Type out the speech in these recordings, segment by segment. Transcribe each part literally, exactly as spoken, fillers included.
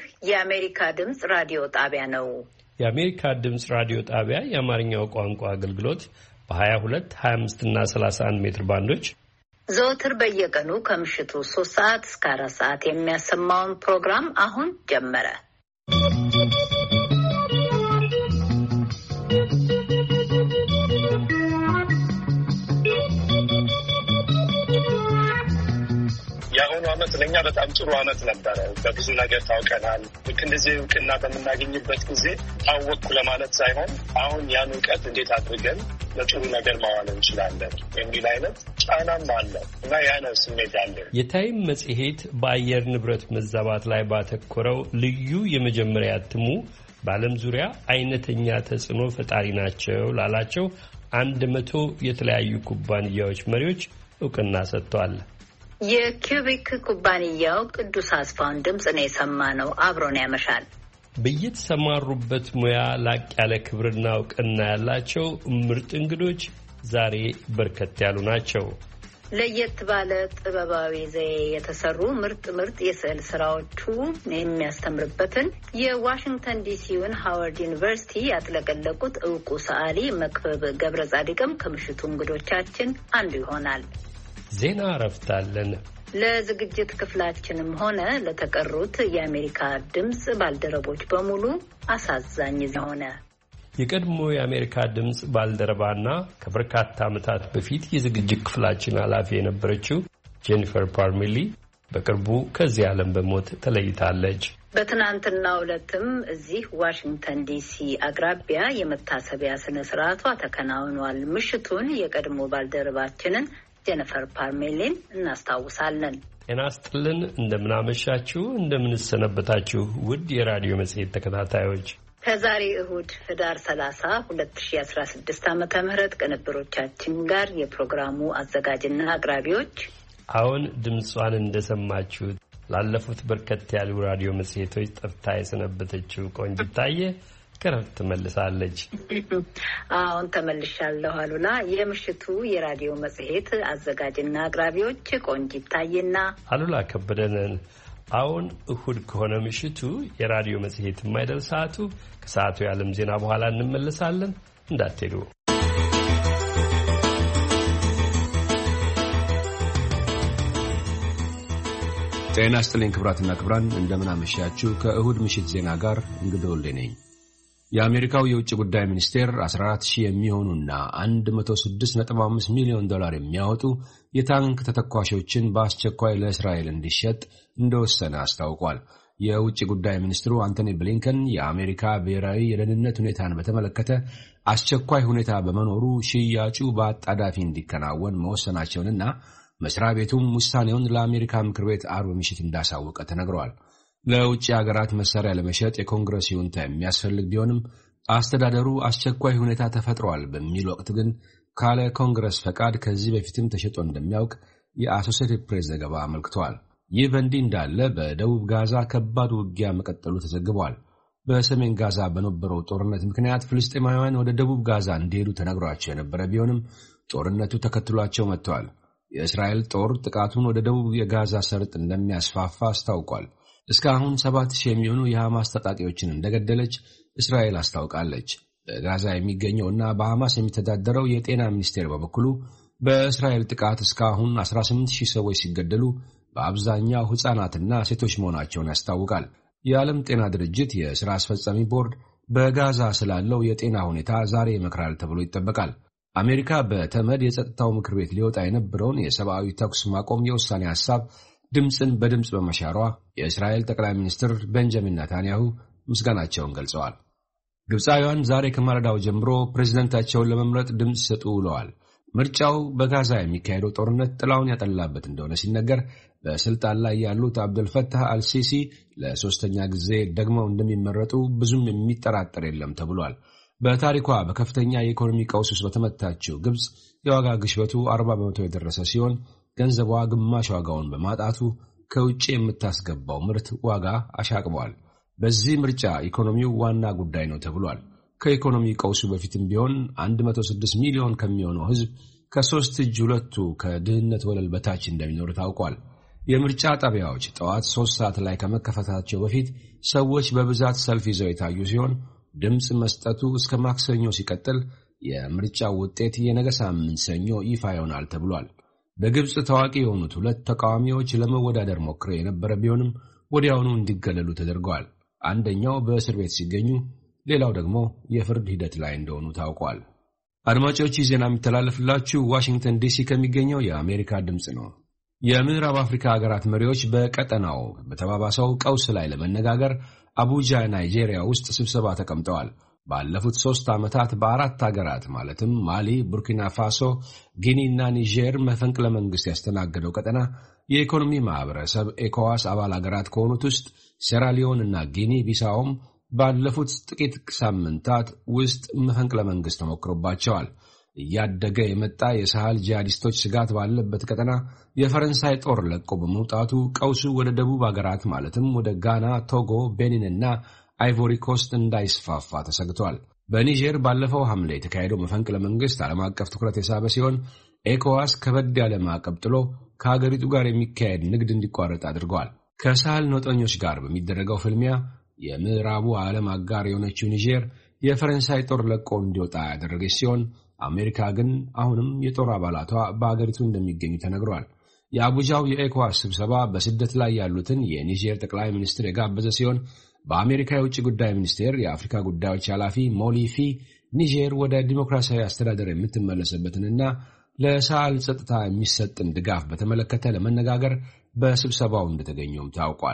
ይህ የአሜሪካ ድምጽ ራዲዮ ጣቢያ ነው። የአሜሪካ ድምጽ ራዲዮ ጣቢያ የአማርኛው ቋንቋ አገልግሎት በ22፣ ሃያ አምስት እና ሰላሳ አንድ ሜትር ባንዶች ዘወትር በየቀኑ ከምሽቱ ሶስት ሰዓት እስከ አራት ሰዓት የሚያሰማውን ፕሮግራም አሁን ጀመረ። ያሁኑ አመት ለኛ በጣም ጥሩ አመት ነበረ። በብዙ ነገር ታውቀናል። ልክ እንደዚህ እውቅና በምናገኝበት ጊዜ ታወቅኩ ለማለት ሳይሆን አሁን ያን እውቀት እንዴት አድርገን ለጥሩ ነገር ማዋል እንችላለን የሚል አይነት ጫናም አለ እና ያ ነው ስሜት አለ። የታይም መጽሔት በአየር ንብረት መዛባት ላይ ባተኮረው ልዩ የመጀመሪያ እትሙ በዓለም ዙሪያ አይነተኛ ተጽዕኖ ፈጣሪ ናቸው ላላቸው አንድ መቶ የተለያዩ ኩባንያዎች መሪዎች እውቅና ሰጥቷል። የኪዩቢክ ኩባንያው ቅዱስ አስፋውን ድምጽ ነው የሰማነው። አብሮን ያመሻል። በየተሰማሩበት ሙያ ላቅ ያለ ክብርና እውቅና ያላቸው ምርጥ እንግዶች ዛሬ በርከት ያሉ ናቸው። ለየት ባለ ጥበባዊ ዘዬ የተሰሩ ምርጥ ምርጥ የስዕል ስራዎቹ የሚያስተምርበትን የዋሽንግተን ዲሲውን ሃዋርድ ዩኒቨርሲቲ ያጥለቀለቁት እውቁ ሰዓሊ መክብብ ገብረ ጻዲቅም ከምሽቱ እንግዶቻችን አንዱ ይሆናል። ዜና እረፍታለን። ለዝግጅት ክፍላችንም ሆነ ለተቀሩት የአሜሪካ ድምጽ ባልደረቦች በሙሉ አሳዛኝ ሆነ። የቀድሞ የአሜሪካ ድምጽ ባልደረባና ከበርካታ ዓመታት በፊት የዝግጅት ክፍላችን ኃላፊ የነበረችው ጄኒፈር ፓርሜሊ በቅርቡ ከዚህ ዓለም በሞት ተለይታለች። በትናንትናው ዕለትም እዚህ ዋሽንግተን ዲሲ አቅራቢያ የመታሰቢያ ስነ ስርዓቷ ተከናውኗል። ምሽቱን የቀድሞ ባልደረባችንን ጄኒፈር ፓርሜሊን እናስታውሳለን። ጤና ይስጥልን፣ እንደምናመሻችሁ፣ እንደምንሰነበታችሁ ውድ የራዲዮ መጽሔት ተከታታዮች ከዛሬ እሁድ ህዳር ሰላሳ ሁለት ሺህ አስራ ስድስት ዓመተ ምህረት ቅንብሮቻችን ጋር የፕሮግራሙ አዘጋጅና አቅራቢዎች አሁን ድምጿን እንደሰማችሁት ላለፉት በርከት ያሉ ራዲዮ መጽሔቶች ጠፍታ የሰነበተችው ቆንጂት ታየ ከረፍት ተመልሳለች። አሁን ተመልሻለሁ አሉላ። የምሽቱ የራዲዮ መጽሔት አዘጋጅና አቅራቢዎች ቆንጂት ታየና አሉላ ከበደንን። አሁን እሁድ ከሆነ ምሽቱ የራዲዮ መጽሔት የማይደርስ ሰዓቱ ከሰዓቱ የዓለም ዜና በኋላ እንመለሳለን። እንዳትሄዱ። ጤና ይስጥልኝ ክቡራትና ክቡራን፣ እንደምን አመሻችሁ። ከእሁድ ምሽት ዜና ጋር እንግዳ ወልዴ ነኝ። የአሜሪካው የውጭ ጉዳይ ሚኒስቴር አስራ አራት ሺህ የሚሆኑና መቶ ስድስት ነጥብ አምስት ሚሊዮን ዶላር የሚያወጡ የታንክ ተተኳሾችን በአስቸኳይ ለእስራኤል እንዲሸጥ እንደወሰነ አስታውቋል። የውጭ ጉዳይ ሚኒስትሩ አንቶኒ ብሊንከን የአሜሪካ ብሔራዊ የደህንነት ሁኔታን በተመለከተ አስቸኳይ ሁኔታ በመኖሩ ሽያጩ በአጣዳፊ እንዲከናወን መወሰናቸውንና መስሪያ ቤቱም ውሳኔውን ለአሜሪካ ምክር ቤት አርብ ምሽት እንዳሳወቀ ተነግሯል። ለውጭ ሀገራት መሳሪያ ለመሸጥ የኮንግረስ ይሁንታ የሚያስፈልግ ቢሆንም አስተዳደሩ አስቸኳይ ሁኔታ ተፈጥሯል በሚል ወቅት ግን ካለ ኮንግረስ ፈቃድ ከዚህ በፊትም ተሸጦ እንደሚያውቅ የአሶሲኤትድ ፕሬስ ዘገባ አመልክቷል። ይህ በእንዲህ እንዳለ በደቡብ ጋዛ ከባድ ውጊያ መቀጠሉ ተዘግቧል። በሰሜን ጋዛ በነበረው ጦርነት ምክንያት ፍልስጤማውያን ወደ ደቡብ ጋዛ እንዲሄዱ ተነግሯቸው የነበረ ቢሆንም ጦርነቱ ተከትሏቸው መጥተዋል። የእስራኤል ጦር ጥቃቱን ወደ ደቡብ የጋዛ ሰርጥ እንደሚያስፋፋ አስታውቋል። እስካሁን ሰባት ሺህ የሚሆኑ የሐማስ ታጣቂዎችን እንደገደለች እስራኤል አስታውቃለች። በጋዛ የሚገኘውና በሐማስ የሚተዳደረው የጤና ሚኒስቴር በበኩሉ በእስራኤል ጥቃት እስካሁን አስራ ስምንት ሺህ ሰዎች ሲገደሉ በአብዛኛው ሕፃናትና ሴቶች መሆናቸውን ያስታውቃል። የዓለም ጤና ድርጅት የሥራ አስፈጻሚ ቦርድ በጋዛ ስላለው የጤና ሁኔታ ዛሬ ይመክራል ተብሎ ይጠበቃል። አሜሪካ በተመድ የጸጥታው ምክር ቤት ሊወጣ የነበረውን የሰብአዊ ተኩስ ማቆም የውሳኔ ሐሳብ ድምፅን በድምፅ በመሻሯ የእስራኤል ጠቅላይ ሚኒስትር ቤንጃሚን ኔታንያሁ ምስጋናቸውን ገልጸዋል። ግብፃውያን ዛሬ ከማለዳው ጀምሮ ፕሬዝደንታቸውን ለመምረጥ ድምፅ ሲሰጡ ውለዋል። ምርጫው በጋዛ የሚካሄደው ጦርነት ጥላውን ያጠላበት እንደሆነ ሲነገር፣ በስልጣን ላይ ያሉት አብደልፈታህ አልሲሲ ለሶስተኛ ጊዜ ደግመው እንደሚመረጡ ብዙም የሚጠራጠር የለም ተብሏል። በታሪኳ በከፍተኛ የኢኮኖሚ ቀውስ ውስጥ በተመታችው ግብፅ የዋጋ ግሽበቱ አርባ በመቶ የደረሰ ሲሆን ገንዘቧ ግማሽ ዋጋውን በማጣቱ ከውጭ የምታስገባው ምርት ዋጋ አሻቅቧል። በዚህ ምርጫ ኢኮኖሚው ዋና ጉዳይ ነው ተብሏል። ከኢኮኖሚ ቀውሱ በፊትም ቢሆን መቶ ስድስት ሚሊዮን ከሚሆነው ሕዝብ ከሶስት እጅ ሁለቱ ከድህነት ወለል በታች እንደሚኖር ታውቋል። የምርጫ ጣቢያዎች ጠዋት ሶስት ሰዓት ላይ ከመከፈታቸው በፊት ሰዎች በብዛት ሰልፍ ይዘው የታዩ ሲሆን ድምጽ መስጠቱ እስከ ማክሰኞ ሲቀጥል የምርጫው ውጤት የነገ ሳምንት ሰኞ ይፋ ይሆናል ተብሏል። በግብጽ ታዋቂ የሆኑት ሁለት ተቃዋሚዎች ለመወዳደር ሞክረው የነበረ ቢሆንም ወዲያውኑ እንዲገለሉ ተደርገዋል። አንደኛው በእስር ቤት ሲገኙ፣ ሌላው ደግሞ የፍርድ ሂደት ላይ እንደሆኑ ታውቋል። አድማጮች ዜና የሚተላለፍላችሁ ዋሽንግተን ዲሲ ከሚገኘው የአሜሪካ ድምጽ ነው። የምዕራብ አፍሪካ ሀገራት መሪዎች በቀጠናው በተባባሰው ቀውስ ላይ ለመነጋገር አቡጃ ናይጄሪያ ውስጥ ስብሰባ ተቀምጠዋል። ባለፉት ሶስት ዓመታት በአራት ሀገራት ማለትም ማሊ፣ ቡርኪና ፋሶ፣ ጊኒ እና ኒጀር መፈንቅለ መንግስት ያስተናገደው ቀጠና የኢኮኖሚ ማህበረሰብ ኤኮዋስ አባል ሀገራት ከሆኑት ውስጥ ሴራሊዮን እና ጊኒ ቢሳውም ባለፉት ጥቂት ሳምንታት ውስጥ መፈንቅለ መንግስት ተሞክሮባቸዋል። እያደገ የመጣ የሳህል ጂሃዲስቶች ስጋት ባለበት ቀጠና የፈረንሳይ ጦር ለቆ በመውጣቱ ቀውሱ ወደ ደቡብ ሀገራት ማለትም ወደ ጋና፣ ቶጎ፣ ቤኒን እና አይቮሪ ኮስት እንዳይስፋፋ ተሰግቷል። በኒጀር ባለፈው ሐምሌ የተካሄደው መፈንቅለ መንግስት ዓለም አቀፍ ትኩረት የሳበ ሲሆን ኤኮዋስ ከበድ ያለ ማዕቀብ ጥሎ ከሀገሪቱ ጋር የሚካሄድ ንግድ እንዲቋረጥ አድርገዋል። ከሳህል ነውጠኞች ጋር በሚደረገው ፍልሚያ የምዕራቡ ዓለም አጋር የሆነችው ኒጀር የፈረንሳይ ጦር ለቆ እንዲወጣ ያደረገች ሲሆን አሜሪካ ግን አሁንም የጦር አባላቷ በአገሪቱ እንደሚገኙ ተነግሯል። የአቡጃው የኤኮዋስ ስብሰባ በስደት ላይ ያሉትን የኒጀር ጠቅላይ ሚኒስትር የጋበዘ ሲሆን በአሜሪካ የውጭ ጉዳይ ሚኒስቴር የአፍሪካ ጉዳዮች ኃላፊ ሞሊፊ ኒጀር ወደ ዲሞክራሲያዊ አስተዳደር የምትመለስበትንና ለሳህል ጸጥታ የሚሰጥን ድጋፍ በተመለከተ ለመነጋገር በስብሰባው እንደተገኙም ታውቋል።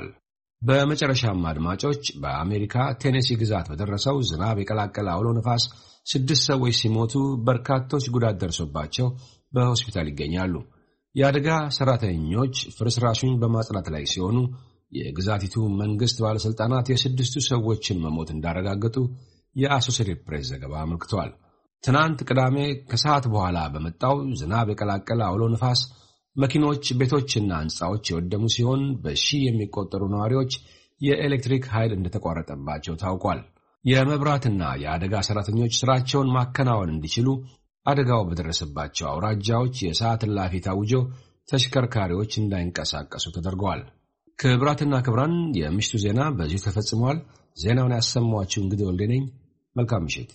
በመጨረሻም አድማጮች በአሜሪካ ቴኔሲ ግዛት በደረሰው ዝናብ የቀላቀለ አውሎ ነፋስ ስድስት ሰዎች ሲሞቱ በርካቶች ጉዳት ደርሶባቸው በሆስፒታል ይገኛሉ። የአደጋ ሰራተኞች ፍርስራሹን በማጽዳት ላይ ሲሆኑ የግዛቲቱ መንግስት ባለስልጣናት የስድስቱ ሰዎችን መሞት እንዳረጋገጡ የአሶሲኤትድ ፕሬስ ዘገባ አመልክቷል። ትናንት ቅዳሜ ከሰዓት በኋላ በመጣው ዝናብ የቀላቀለ አውሎ ነፋስ መኪኖች፣ ቤቶችና ሕንፃዎች የወደሙ ሲሆን በሺህ የሚቆጠሩ ነዋሪዎች የኤሌክትሪክ ኃይል እንደተቋረጠባቸው ታውቋል። የመብራትና የአደጋ ሰራተኞች ስራቸውን ማከናወን እንዲችሉ አደጋው በደረሰባቸው አውራጃዎች የሰዓት እላፊ ታውጆ ተሽከርካሪዎች እንዳይንቀሳቀሱ ተደርገዋል። ክብራትና ክብራን የምሽቱ ዜና በዚሁ ተፈጽሟል። ዜናውን ያሰማኋችሁ እንግዲህ ወልዴ ነኝ። መልካም ምሽት።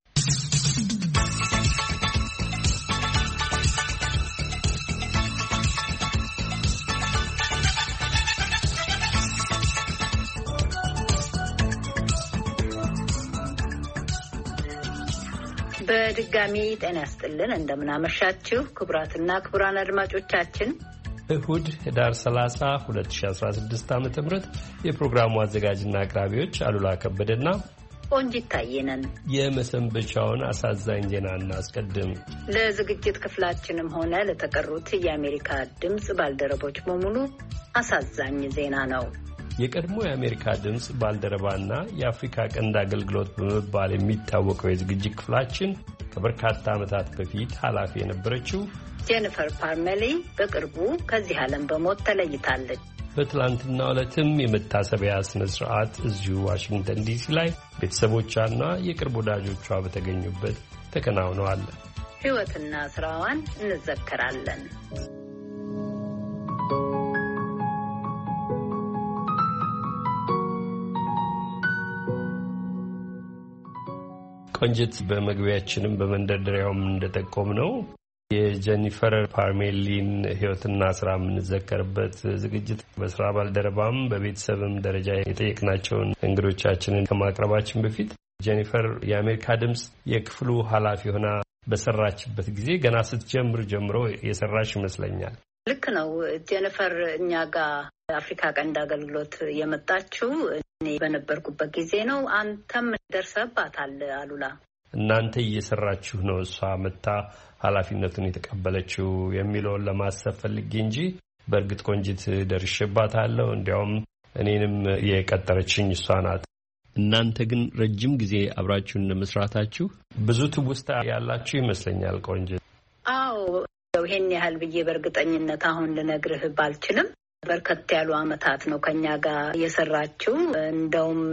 በድጋሚ ጤና ያስጥልን። እንደምናመሻችሁ ክቡራትና ክቡራን አድማጮቻችን እሁድ ህዳር ሰላሳ ሁለት ሺህ አስራ ስድስት ዓመተ ምህረት የፕሮግራሙ አዘጋጅና አቅራቢዎች አሉላ ከበደና ቆንጂት ታየነን። የመሰንበቻውን አሳዛኝ ዜና እናስቀድም። ለዝግጅት ክፍላችንም ሆነ ለተቀሩት የአሜሪካ ድምጽ ባልደረቦች በሙሉ አሳዛኝ ዜና ነው። የቀድሞ የአሜሪካ ድምጽ ባልደረባና የአፍሪካ ቀንድ አገልግሎት በመባል የሚታወቀው የዝግጅት ክፍላችን ከበርካታ ዓመታት በፊት ኃላፊ የነበረችው ጄኒፈር ፓርሜሊ በቅርቡ ከዚህ ዓለም በሞት ተለይታለች። በትላንትናው ዕለትም የመታሰቢያ ስነ ስርዓት እዚሁ ዋሽንግተን ዲሲ ላይ ቤተሰቦቿና የቅርብ ወዳጆቿ በተገኙበት ተከናውነዋል። ሕይወትና ስራዋን እንዘከራለን። ቆንጅት በመግቢያችንም በመንደርደሪያውም እንደጠቆም ነው የጄኒፈር ፓርሜሊን ሕይወትና ስራ የምንዘከርበት ዝግጅት በስራ ባልደረባም በቤተሰብም ደረጃ የጠየቅናቸውን እንግዶቻችንን ከማቅረባችን በፊት ጄኒፈር የአሜሪካ ድምጽ የክፍሉ ኃላፊ ሆና በሰራችበት ጊዜ ገና ስትጀምር ጀምሮ የሰራሽ ይመስለኛል። ልክ ነው። ጄኒፈር እኛ ጋር አፍሪካ ቀንድ አገልግሎት የመጣችው እኔ በነበርኩበት ጊዜ ነው። አንተም ደርሰባታል አሉላ። እናንተ እየሰራችሁ ነው እሷ መታ ኃላፊነቱን የተቀበለችው የሚለውን ለማሰብ ፈልጌ እንጂ በእርግጥ ቆንጂት ደርሼባታለሁ። እንዲያውም እኔንም የቀጠረችኝ እሷ ናት። እናንተ ግን ረጅም ጊዜ አብራችሁን ለመስራታችሁ ብዙ ትውስታ ያላችሁ ይመስለኛል ቆንጂት። አዎ ይሄን ያህል ብዬ በእርግጠኝነት አሁን ልነግርህ ባልችልም በርከት ያሉ አመታት ነው ከኛ ጋር የሰራችው። እንደውም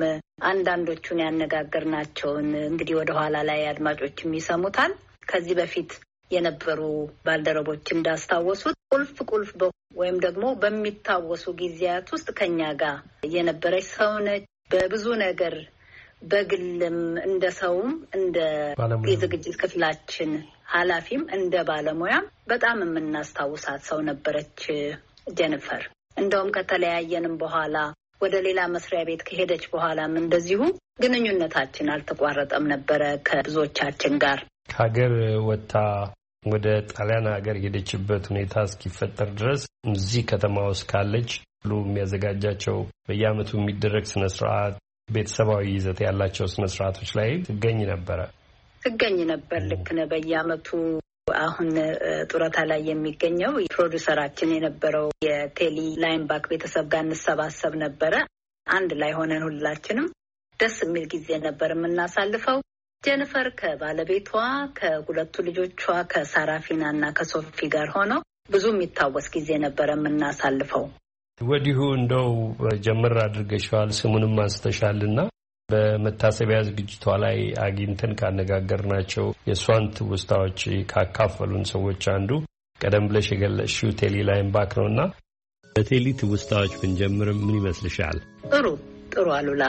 አንዳንዶቹን ያነጋገርናቸውን እንግዲህ ወደ ኋላ ላይ አድማጮችም ይሰሙታል። ከዚህ በፊት የነበሩ ባልደረቦች እንዳስታወሱት ቁልፍ ቁልፍ ወይም ደግሞ በሚታወሱ ጊዜያት ውስጥ ከኛ ጋር የነበረች ሰው ነች። በብዙ ነገር በግልም እንደ ሰውም እንደ የዝግጅት ክፍላችን ኃላፊም እንደ ባለሙያም በጣም የምናስታውሳት ሰው ነበረች ጄኒፈር። እንደውም ከተለያየንም በኋላ ወደ ሌላ መስሪያ ቤት ከሄደች በኋላም እንደዚሁ ግንኙነታችን አልተቋረጠም ነበረ ከብዙዎቻችን ጋር። ከሀገር ወጣ ወደ ጣሊያን ሀገር ሄደችበት ሁኔታ እስኪፈጠር ድረስ እዚህ ከተማ ውስጥ ካለች ሁሉ የሚያዘጋጃቸው በየዓመቱ የሚደረግ ስነ ስርዓት ቤተሰባዊ ይዘት ያላቸው ስነ ስርዓቶች ላይ ትገኝ ነበረ ትገኝ ነበር። ልክ ነው። በየዓመቱ አሁን ጡረታ ላይ የሚገኘው ፕሮዲውሰራችን የነበረው የቴሊ ላይምባክ ቤተሰብ ጋር እንሰባሰብ ነበረ። አንድ ላይ ሆነን ሁላችንም ደስ የሚል ጊዜ ነበር የምናሳልፈው። ጄኒፈር ከባለቤቷ ከሁለቱ ልጆቿ ከሳራፊና እና ከሶፊ ጋር ሆነው ብዙ የሚታወስ ጊዜ ነበር የምናሳልፈው። ወዲሁ እንደው ጀምር አድርገሻል፣ ስሙንም አንስተሻልና በመታሰቢያ ዝግጅቷ ላይ አግኝተን ካነጋገርናቸው የሷን ትውስታዎች ካካፈሉን ሰዎች አንዱ ቀደም ብለሽ የገለጽሽው ቴሊ ላይምባክ ነውና በቴሊ ትውስታዎች ብንጀምር ምን ይመስልሻል? ጥሩ ጥሩ አሉላ።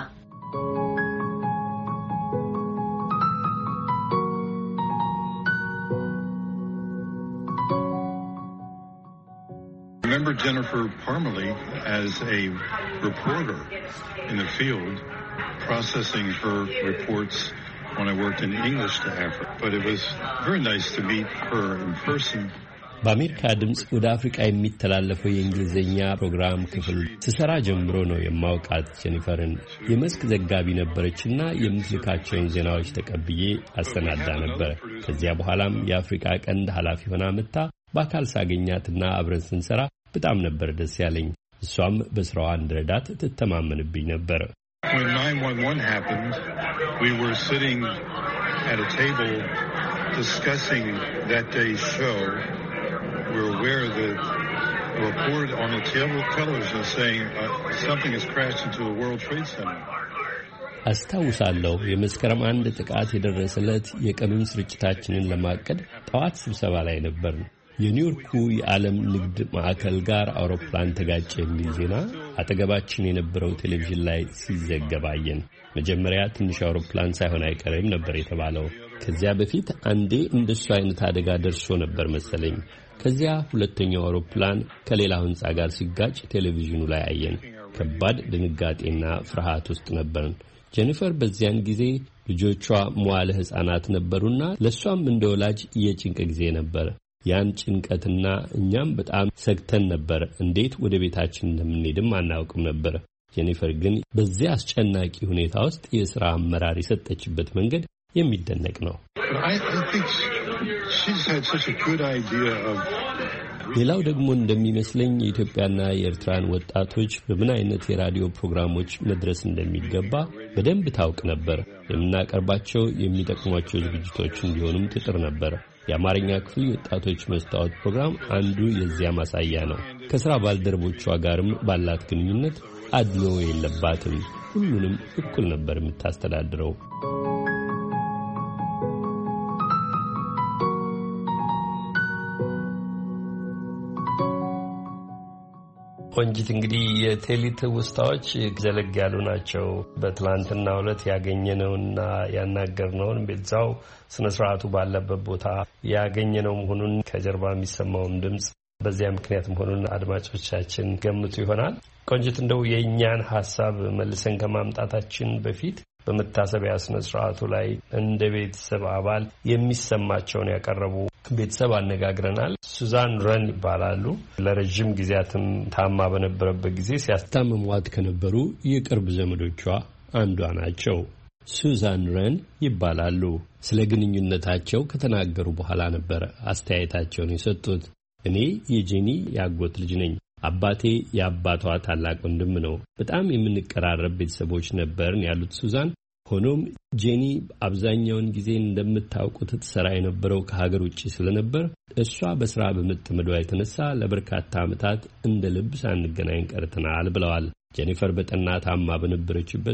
I remember Jennifer Parmalee as a reporter in the field, processing her reports when I worked in English to Africa. But it was very nice to meet her in person. በአሜሪካ ድምፅ ወደ አፍሪካ የሚተላለፈው የእንግሊዝኛ ፕሮግራም ክፍል ስሰራ ጀምሮ ነው የማውቃት ጄኒፈርን። የመስክ ዘጋቢ ነበረችና የምትልካቸውን ዜናዎች ተቀብዬ አሰናዳ ነበር። ከዚያ በኋላም የአፍሪካ ቀንድ ኃላፊ ሆና መጣ በአካል ሳገኛትና አብረን ስንሰራ በጣም ነበር ደስ ያለኝ። እሷም በስራዋ እንድረዳት ትተማመንብኝ ነበር። When nine one one happened, we were sitting at a table discussing that day's show. We were aware that a report on the television saying uh, something has crashed into the World Trade Center. አስታውሳለሁ የመስከረም አንድ ጥቃት የደረሰለት የቀኑን ስርጭታችንን ለማቀድ ጠዋት ስብሰባ ላይ ነበርን። የኒውዮርኩ የዓለም ንግድ ማዕከል ጋር አውሮፕላን ተጋጨ የሚል ዜና አጠገባችን የነበረው ቴሌቪዥን ላይ ሲዘገብ አየን። መጀመሪያ ትንሽ አውሮፕላን ሳይሆን አይቀርም ነበር የተባለው። ከዚያ በፊት አንዴ እንደሱ አይነት አደጋ ደርሶ ነበር መሰለኝ። ከዚያ ሁለተኛው አውሮፕላን ከሌላ ህንጻ ጋር ሲጋጭ ቴሌቪዥኑ ላይ አየን። ከባድ ድንጋጤና ፍርሃት ውስጥ ነበርን። ጄኒፈር በዚያን ጊዜ ልጆቿ መዋለ ሕፃናት ነበሩና ለሷም እንደ ወላጅ የጭንቅ ጊዜ ነበር። ያን ጭንቀትና እኛም በጣም ሰግተን ነበር። እንዴት ወደ ቤታችን እንደምንሄድም አናውቅም ነበር። ጄኒፈር ግን በዚያ አስጨናቂ ሁኔታ ውስጥ የሥራ አመራር የሰጠችበት መንገድ የሚደነቅ ነው። ሌላው ደግሞ እንደሚመስለኝ የኢትዮጵያና የኤርትራን ወጣቶች በምን አይነት የራዲዮ ፕሮግራሞች መድረስ እንደሚገባ በደንብ ታውቅ ነበር። የምናቀርባቸው የሚጠቅሟቸው ዝግጅቶች እንዲሆኑም ትጥር ነበር። የአማርኛ ክፍል የወጣቶች መስታወት ፕሮግራም አንዱ የዚያ ማሳያ ነው። ከሥራ ባልደረቦቿ ጋርም ባላት ግንኙነት አድሎ የለባትም። ሁሉንም እኩል ነበር የምታስተዳድረው። ቆንጂት፣ እንግዲህ የቴሊ ትውስታዎች ዘለግ ያሉ ናቸው። በትላንትናው ዕለት ያገኘነውና ያናገርነውን በዛው ስነ ስርዓቱ ባለበት ቦታ ያገኘነው መሆኑን ከጀርባ የሚሰማውን ድምጽ በዚያ ምክንያት መሆኑን አድማጮቻችን ገምቱ ይሆናል። ቆንጂት፣ እንደው የእኛን ሀሳብ መልሰን ከማምጣታችን በፊት በመታሰቢያ ስነ ስርዓቱ ላይ እንደ ቤተሰብ አባል የሚሰማቸውን ያቀረቡ ቤተሰብ አነጋግረናል። ሱዛን ረን ይባላሉ። ለረጅም ጊዜያትም ታማ በነበረበት ጊዜ ሲያስታምሟት ከነበሩ የቅርብ ዘመዶቿ አንዷ ናቸው። ሱዛን ረን ይባላሉ። ስለ ግንኙነታቸው ከተናገሩ በኋላ ነበር አስተያየታቸውን የሰጡት። እኔ የጄኒ ያጎት ልጅ ነኝ። አባቴ የአባቷ ታላቅ ወንድም ነው። በጣም የምንቀራረብ ቤተሰቦች ነበርን ያሉት ሱዛን፣ ሆኖም ጄኒ አብዛኛውን ጊዜ እንደምታውቁት ትሰራ የነበረው ከሀገር ውጭ ስለነበር እሷ በስራ በመጠመዷ የተነሳ ለበርካታ ዓመታት እንደ ልብ ሳንገናኝ ቀርተናል ብለዋል። ጄኒፈር በጠና ታማ በነበረችበት ወቅት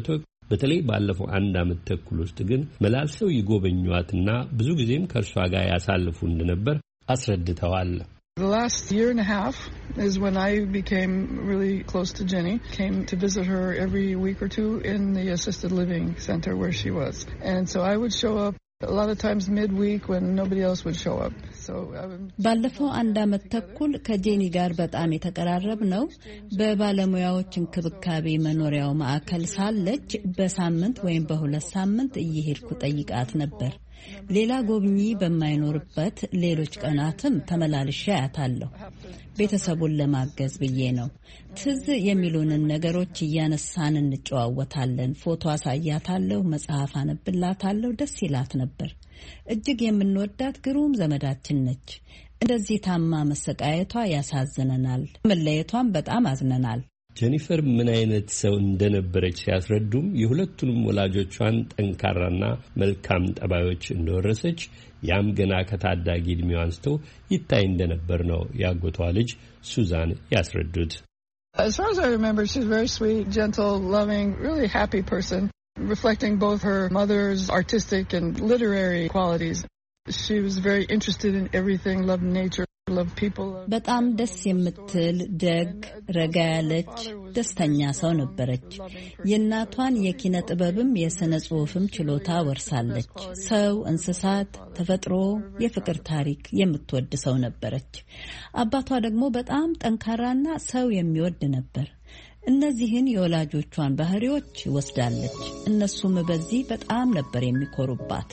በተለይ ባለፈው አንድ አመት ተኩል ውስጥ ግን መላልሰው ይጎበኟትና ብዙ ጊዜም ከእርሷ ጋር ያሳልፉ እንደነበር አስረድተዋል። The last year and a half is when I became really close to Jenny. Came to visit her every week or two in the assisted living center where she was. And so I would show up a lot of times midweek when nobody else would show up. So ባለፈው አንድ አመት ተኩል ከጄኒ ጋር በጣም የተቀራረብ ነው። በባለሙያዎች እንክብካቤ መኖሪያው ማዕከል ሳለች በሳምንት ወይም በሁለት ሳምንት እየሄድኩ ጠይቃት ነበር። ሌላ ጎብኚ በማይኖርበት ሌሎች ቀናትም ተመላልሼ አያታለሁ። ቤተሰቡን ለማገዝ ብዬ ነው። ትዝ የሚሉንን ነገሮች እያነሳን እንጨዋወታለን። ፎቶ አሳያታለሁ፣ መጽሐፍ አነብላታለሁ። ደስ ይላት ነበር። እጅግ የምንወዳት ግሩም ዘመዳችን ነች። እንደዚህ ታማ መሰቃየቷ ያሳዝነናል። መለየቷን በጣም አዝነናል። ጄኒፈር ምን አይነት ሰው እንደነበረች ሲያስረዱም የሁለቱንም ወላጆቿን ጠንካራና መልካም ጠባዮች እንደወረሰች ያም ገና ከታዳጊ ዕድሜዋ አንስቶ ይታይ እንደነበር ነው ያጎቷ ልጅ ሱዛን ያስረዱት። As far as I remember, she's a very sweet, gentle, loving, really happy person, reflecting both her mother's artistic and literary qualities. She was very interested in everything, loved nature, loved people. በጣም ደስ የምትል ደግ ረጋ ያለች ደስተኛ ሰው ነበረች። የእናቷን የኪነ ጥበብም የሥነ ጽሑፍም ችሎታ ወርሳለች። ሰው፣ እንስሳት፣ ተፈጥሮ፣ የፍቅር ታሪክ የምትወድ ሰው ነበረች። አባቷ ደግሞ በጣም ጠንካራና ሰው የሚወድ ነበር። እነዚህን የወላጆቿን ባህሪዎች ወስዳለች። እነሱም በዚህ በጣም ነበር የሚኮሩባት።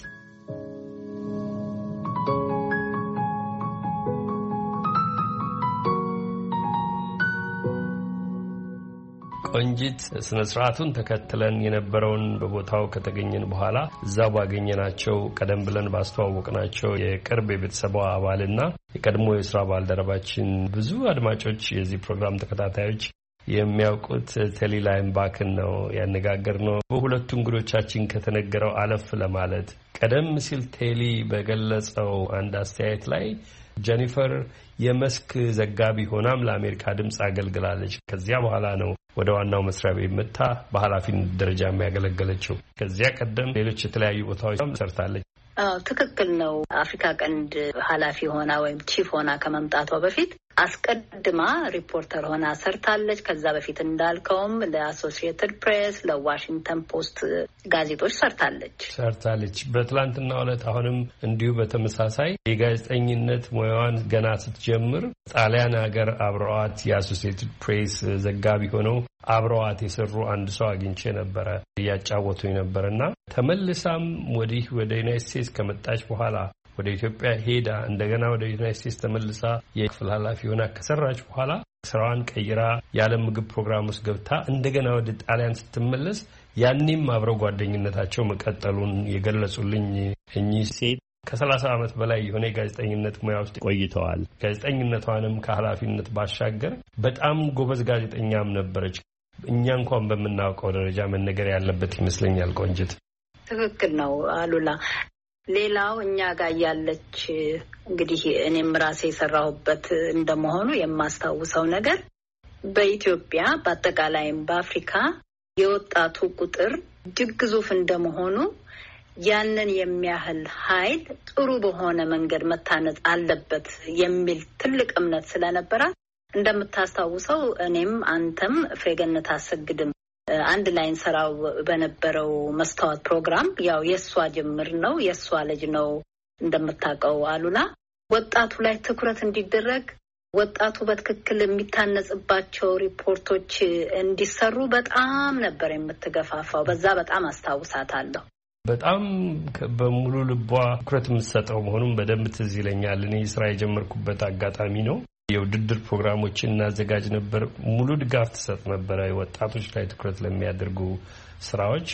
ቆንጂት ስነ ስርዓቱን ተከትለን የነበረውን በቦታው ከተገኘን በኋላ እዛው ባገኘናቸው ቀደም ብለን ባስተዋወቅናቸው የቅርብ የቤተሰቧ አባልና የቀድሞ የሥራ ባልደረባችን ብዙ አድማጮች የዚህ ፕሮግራም ተከታታዮች የሚያውቁት ቴሊ ላይምባክን ነው ያነጋገርነው። በሁለቱ እንግዶቻችን ከተነገረው አለፍ ለማለት ቀደም ሲል ቴሊ በገለጸው አንድ አስተያየት ላይ ጄኒፈር የመስክ ዘጋቢ ሆናም ለአሜሪካ ድምጽ አገልግላለች። ከዚያ በኋላ ነው ወደ ዋናው መስሪያ ቤት መጣ በኃላፊነት ደረጃ የሚያገለግለችው። ከዚያ ቀደም ሌሎች የተለያዩ ቦታዎች ሰርታለች። አዎ ትክክል ነው። አፍሪካ ቀንድ ኃላፊ ሆና ወይም ቺፍ ሆና ከመምጣቷ በፊት አስቀድማ ሪፖርተር ሆና ሰርታለች። ከዛ በፊት እንዳልከውም ለአሶሲኤትድ ፕሬስ፣ ለዋሽንግተን ፖስት ጋዜጦች ሰርታለች ሰርታለች በትላንትናው ዕለት አሁንም እንዲሁ በተመሳሳይ የጋዜጠኝነት ሙያዋን ገና ስትጀምር ጣሊያን ሀገር አብረዋት የአሶሲኤትድ ፕሬስ ዘጋቢ ሆነው አብረዋት የሰሩ አንድ ሰው አግኝቼ ነበረ እያጫወቱኝ ነበርና ተመልሳም ወዲህ ወደ ዩናይትድ ስቴትስ ከመጣች በኋላ ወደ ኢትዮጵያ ሄዳ እንደገና ወደ ዩናይትድ ስቴትስ ተመልሳ የክፍል ኃላፊ ሆና ከሰራች በኋላ ስራዋን ቀይራ የዓለም ምግብ ፕሮግራም ውስጥ ገብታ እንደገና ወደ ጣሊያን ስትመለስ ያኔም አብረው ጓደኝነታቸው መቀጠሉን የገለጹልኝ እኚህ ሴት ከሰላሳ ዓመት በላይ የሆነ የጋዜጠኝነት ሙያ ውስጥ ቆይተዋል። ጋዜጠኝነቷንም ከኃላፊነት ባሻገር በጣም ጎበዝ ጋዜጠኛም ነበረች። እኛ እንኳን በምናውቀው ደረጃ መነገር ያለበት ይመስለኛል። ቆንጅት ትክክል ነው አሉላ። ሌላው እኛ ጋር ያለች እንግዲህ እኔም ራሴ የሰራሁበት እንደመሆኑ የማስታውሰው ነገር በኢትዮጵያ በአጠቃላይም በአፍሪካ የወጣቱ ቁጥር እጅግ ግዙፍ እንደመሆኑ ያንን የሚያህል ኃይል ጥሩ በሆነ መንገድ መታነጽ አለበት የሚል ትልቅ እምነት ስለነበራት እንደምታስታውሰው እኔም አንተም ፍሬገነት አሰግድም አንድ ላይ እንሰራው በነበረው መስታወት ፕሮግራም ያው የሷ ጅምር ነው የሷ ልጅ ነው እንደምታውቀው አሉላ ወጣቱ ላይ ትኩረት እንዲደረግ ወጣቱ በትክክል የሚታነጽባቸው ሪፖርቶች እንዲሰሩ በጣም ነበር የምትገፋፋው። በዛ በጣም አስታውሳታለሁ። በጣም በሙሉ ልቧ ትኩረት የምትሰጠው መሆኑን በደንብ ትዝ ይለኛል። እኔ ስራ የጀመርኩበት አጋጣሚ ነው። የውድድር ፕሮግራሞችን እናዘጋጅ ነበር። ሙሉ ድጋፍ ትሰጥ ነበር ወጣቶች ላይ ትኩረት ለሚያደርጉ ስራዎች።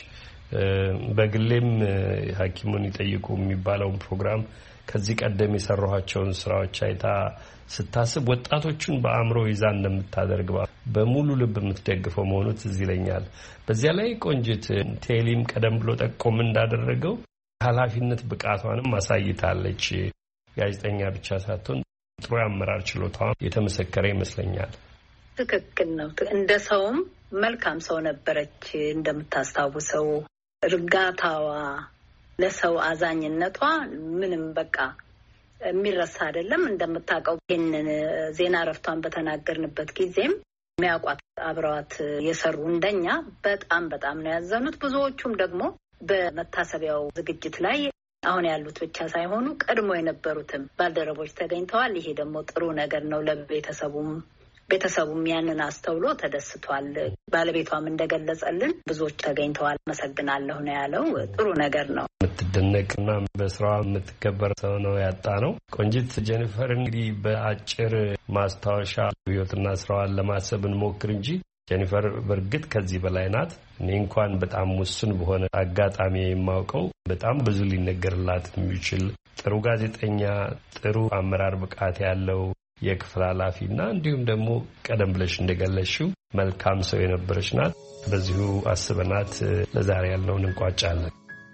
በግሌም ሐኪሙን ይጠይቁ የሚባለውን ፕሮግራም ከዚህ ቀደም የሰራኋቸውን ስራዎች አይታ ስታስብ ወጣቶቹን በአእምሮ ይዛ እንደምታደርግ በሙሉ ልብ የምትደግፈው መሆኑ ትዝ ይለኛል። በዚያ ላይ ቆንጅት ቴሊም ቀደም ብሎ ጠቆም እንዳደረገው ኃላፊነት ብቃቷንም አሳይታለች። ጋዜጠኛ ብቻ ሳትሆን ጥሩ አመራር ችሎታዋ የተመሰከረ ይመስለኛል። ትክክል ነው። እንደ ሰውም መልካም ሰው ነበረች። እንደምታስታውሰው እርጋታዋ፣ ለሰው አዛኝነቷ ምንም በቃ የሚረሳ አይደለም። እንደምታውቀው ይህንን ዜና እረፍቷን በተናገርንበት ጊዜም የሚያውቋት አብረዋት የሰሩ እንደኛ በጣም በጣም ነው ያዘኑት። ብዙዎቹም ደግሞ በመታሰቢያው ዝግጅት ላይ አሁን ያሉት ብቻ ሳይሆኑ ቀድሞ የነበሩትም ባልደረቦች ተገኝተዋል። ይሄ ደግሞ ጥሩ ነገር ነው ለቤተሰቡም ቤተሰቡም ያንን አስተውሎ ተደስቷል። ባለቤቷም እንደገለጸልን ብዙዎች ተገኝተዋል። አመሰግናለሁ ነው ያለው። ጥሩ ነገር ነው። የምትደነቅና በስራዋ የምትከበር ሰው ነው ያጣ ነው። ቆንጂት፣ ጄኒፈር እንግዲህ በአጭር ማስታወሻ ህይወትና ስራዋን ለማሰብ እንሞክር እንጂ ጄኒፈር በእርግጥ ከዚህ በላይ ናት። እኔ እንኳን በጣም ውስን በሆነ አጋጣሚ የማውቀው በጣም ብዙ ሊነገርላት የሚችል ጥሩ ጋዜጠኛ፣ ጥሩ አመራር ብቃት ያለው የክፍል ኃላፊና እንዲሁም ደግሞ ቀደም ብለሽ እንደገለሽው መልካም ሰው የነበረች ናት። በዚሁ አስበናት ለዛሬ ያልነውን እንቋጫለን።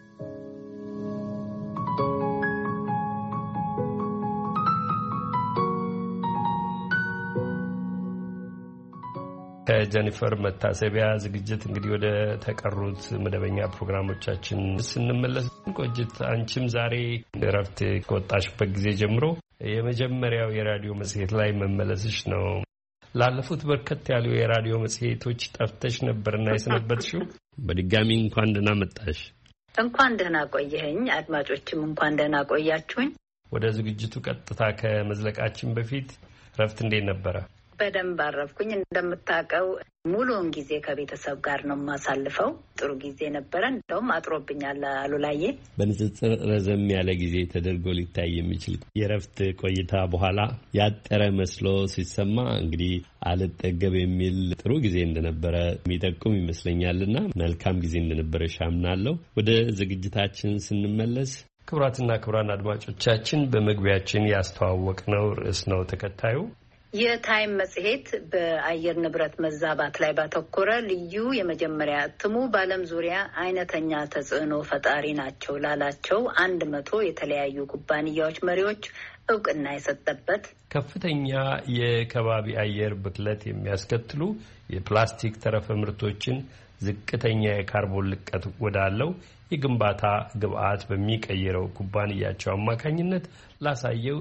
ከጄኒፈር መታሰቢያ ዝግጅት እንግዲህ ወደ ተቀሩት መደበኛ ፕሮግራሞቻችን ስንመለስ ቆንጂት፣ አንቺም ዛሬ እረፍት ከወጣሽበት ጊዜ ጀምሮ የመጀመሪያው የራዲዮ መጽሔት ላይ መመለስሽ ነው። ላለፉት በርከት ያሉ የራዲዮ መጽሔቶች ጠፍተሽ ነበርና የሰነበትሽው በድጋሚ እንኳን ደህና መጣሽ። እንኳን ደህና ቆየኸኝ። አድማጮችም እንኳን ደህና ቆያችሁኝ። ወደ ዝግጅቱ ቀጥታ ከመዝለቃችን በፊት እረፍት እንዴት ነበረ? በደንብ አረፍኩኝ። እንደምታውቀው ሙሉውን ጊዜ ከቤተሰብ ጋር ነው የማሳልፈው። ጥሩ ጊዜ ነበረ። እንደውም አጥሮብኛል አሉላዬ። በንጽጽር ረዘም ያለ ጊዜ ተደርጎ ሊታይ የሚችል የእረፍት ቆይታ በኋላ ያጠረ መስሎ ሲሰማ እንግዲህ አልጠገብ የሚል ጥሩ ጊዜ እንደነበረ የሚጠቁም ይመስለኛልና መልካም ጊዜ እንደነበረ ሻምናለሁ። ወደ ዝግጅታችን ስንመለስ ክቡራትና ክቡራን አድማጮቻችን በመግቢያችን ያስተዋወቅነው ርዕስ ነው ተከታዩ። የታይም መጽሔት በአየር ንብረት መዛባት ላይ ባተኮረ ልዩ የመጀመሪያ እትሙ በዓለም ዙሪያ አይነተኛ ተጽዕኖ ፈጣሪ ናቸው ላላቸው አንድ መቶ የተለያዩ ኩባንያዎች መሪዎች እውቅና የሰጠበት ከፍተኛ የከባቢ አየር ብክለት የሚያስከትሉ የፕላስቲክ ተረፈ ምርቶችን ዝቅተኛ የካርቦን ልቀት ወዳለው የግንባታ ግብዓት በሚቀይረው ኩባንያቸው አማካኝነት ላሳየው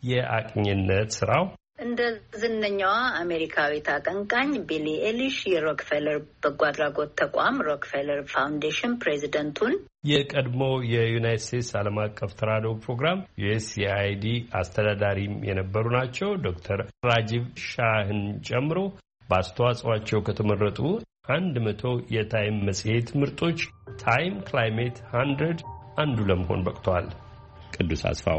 የአቅኝነት ስራው እንደ ዝነኛዋ አሜሪካዊት አቀንቃኝ ቢሊ ኤሊሽ የሮክፌለር በጎ አድራጎት ተቋም ሮክፌለር ፋውንዴሽን ፕሬዚደንቱን፣ የቀድሞ የዩናይትድ ስቴትስ ዓለም አቀፍ ተራድኦ ፕሮግራም ዩኤስኤአይዲ አስተዳዳሪም የነበሩ ናቸው ዶክተር ራጂቭ ሻህን ጨምሮ በአስተዋጽኦአቸው ከተመረጡ አንድ መቶ የታይም መጽሔት ምርጦች ታይም ክላይሜት ሀንድረድ አንዱ ለመሆን በቅተዋል። ቅዱስ አስፋው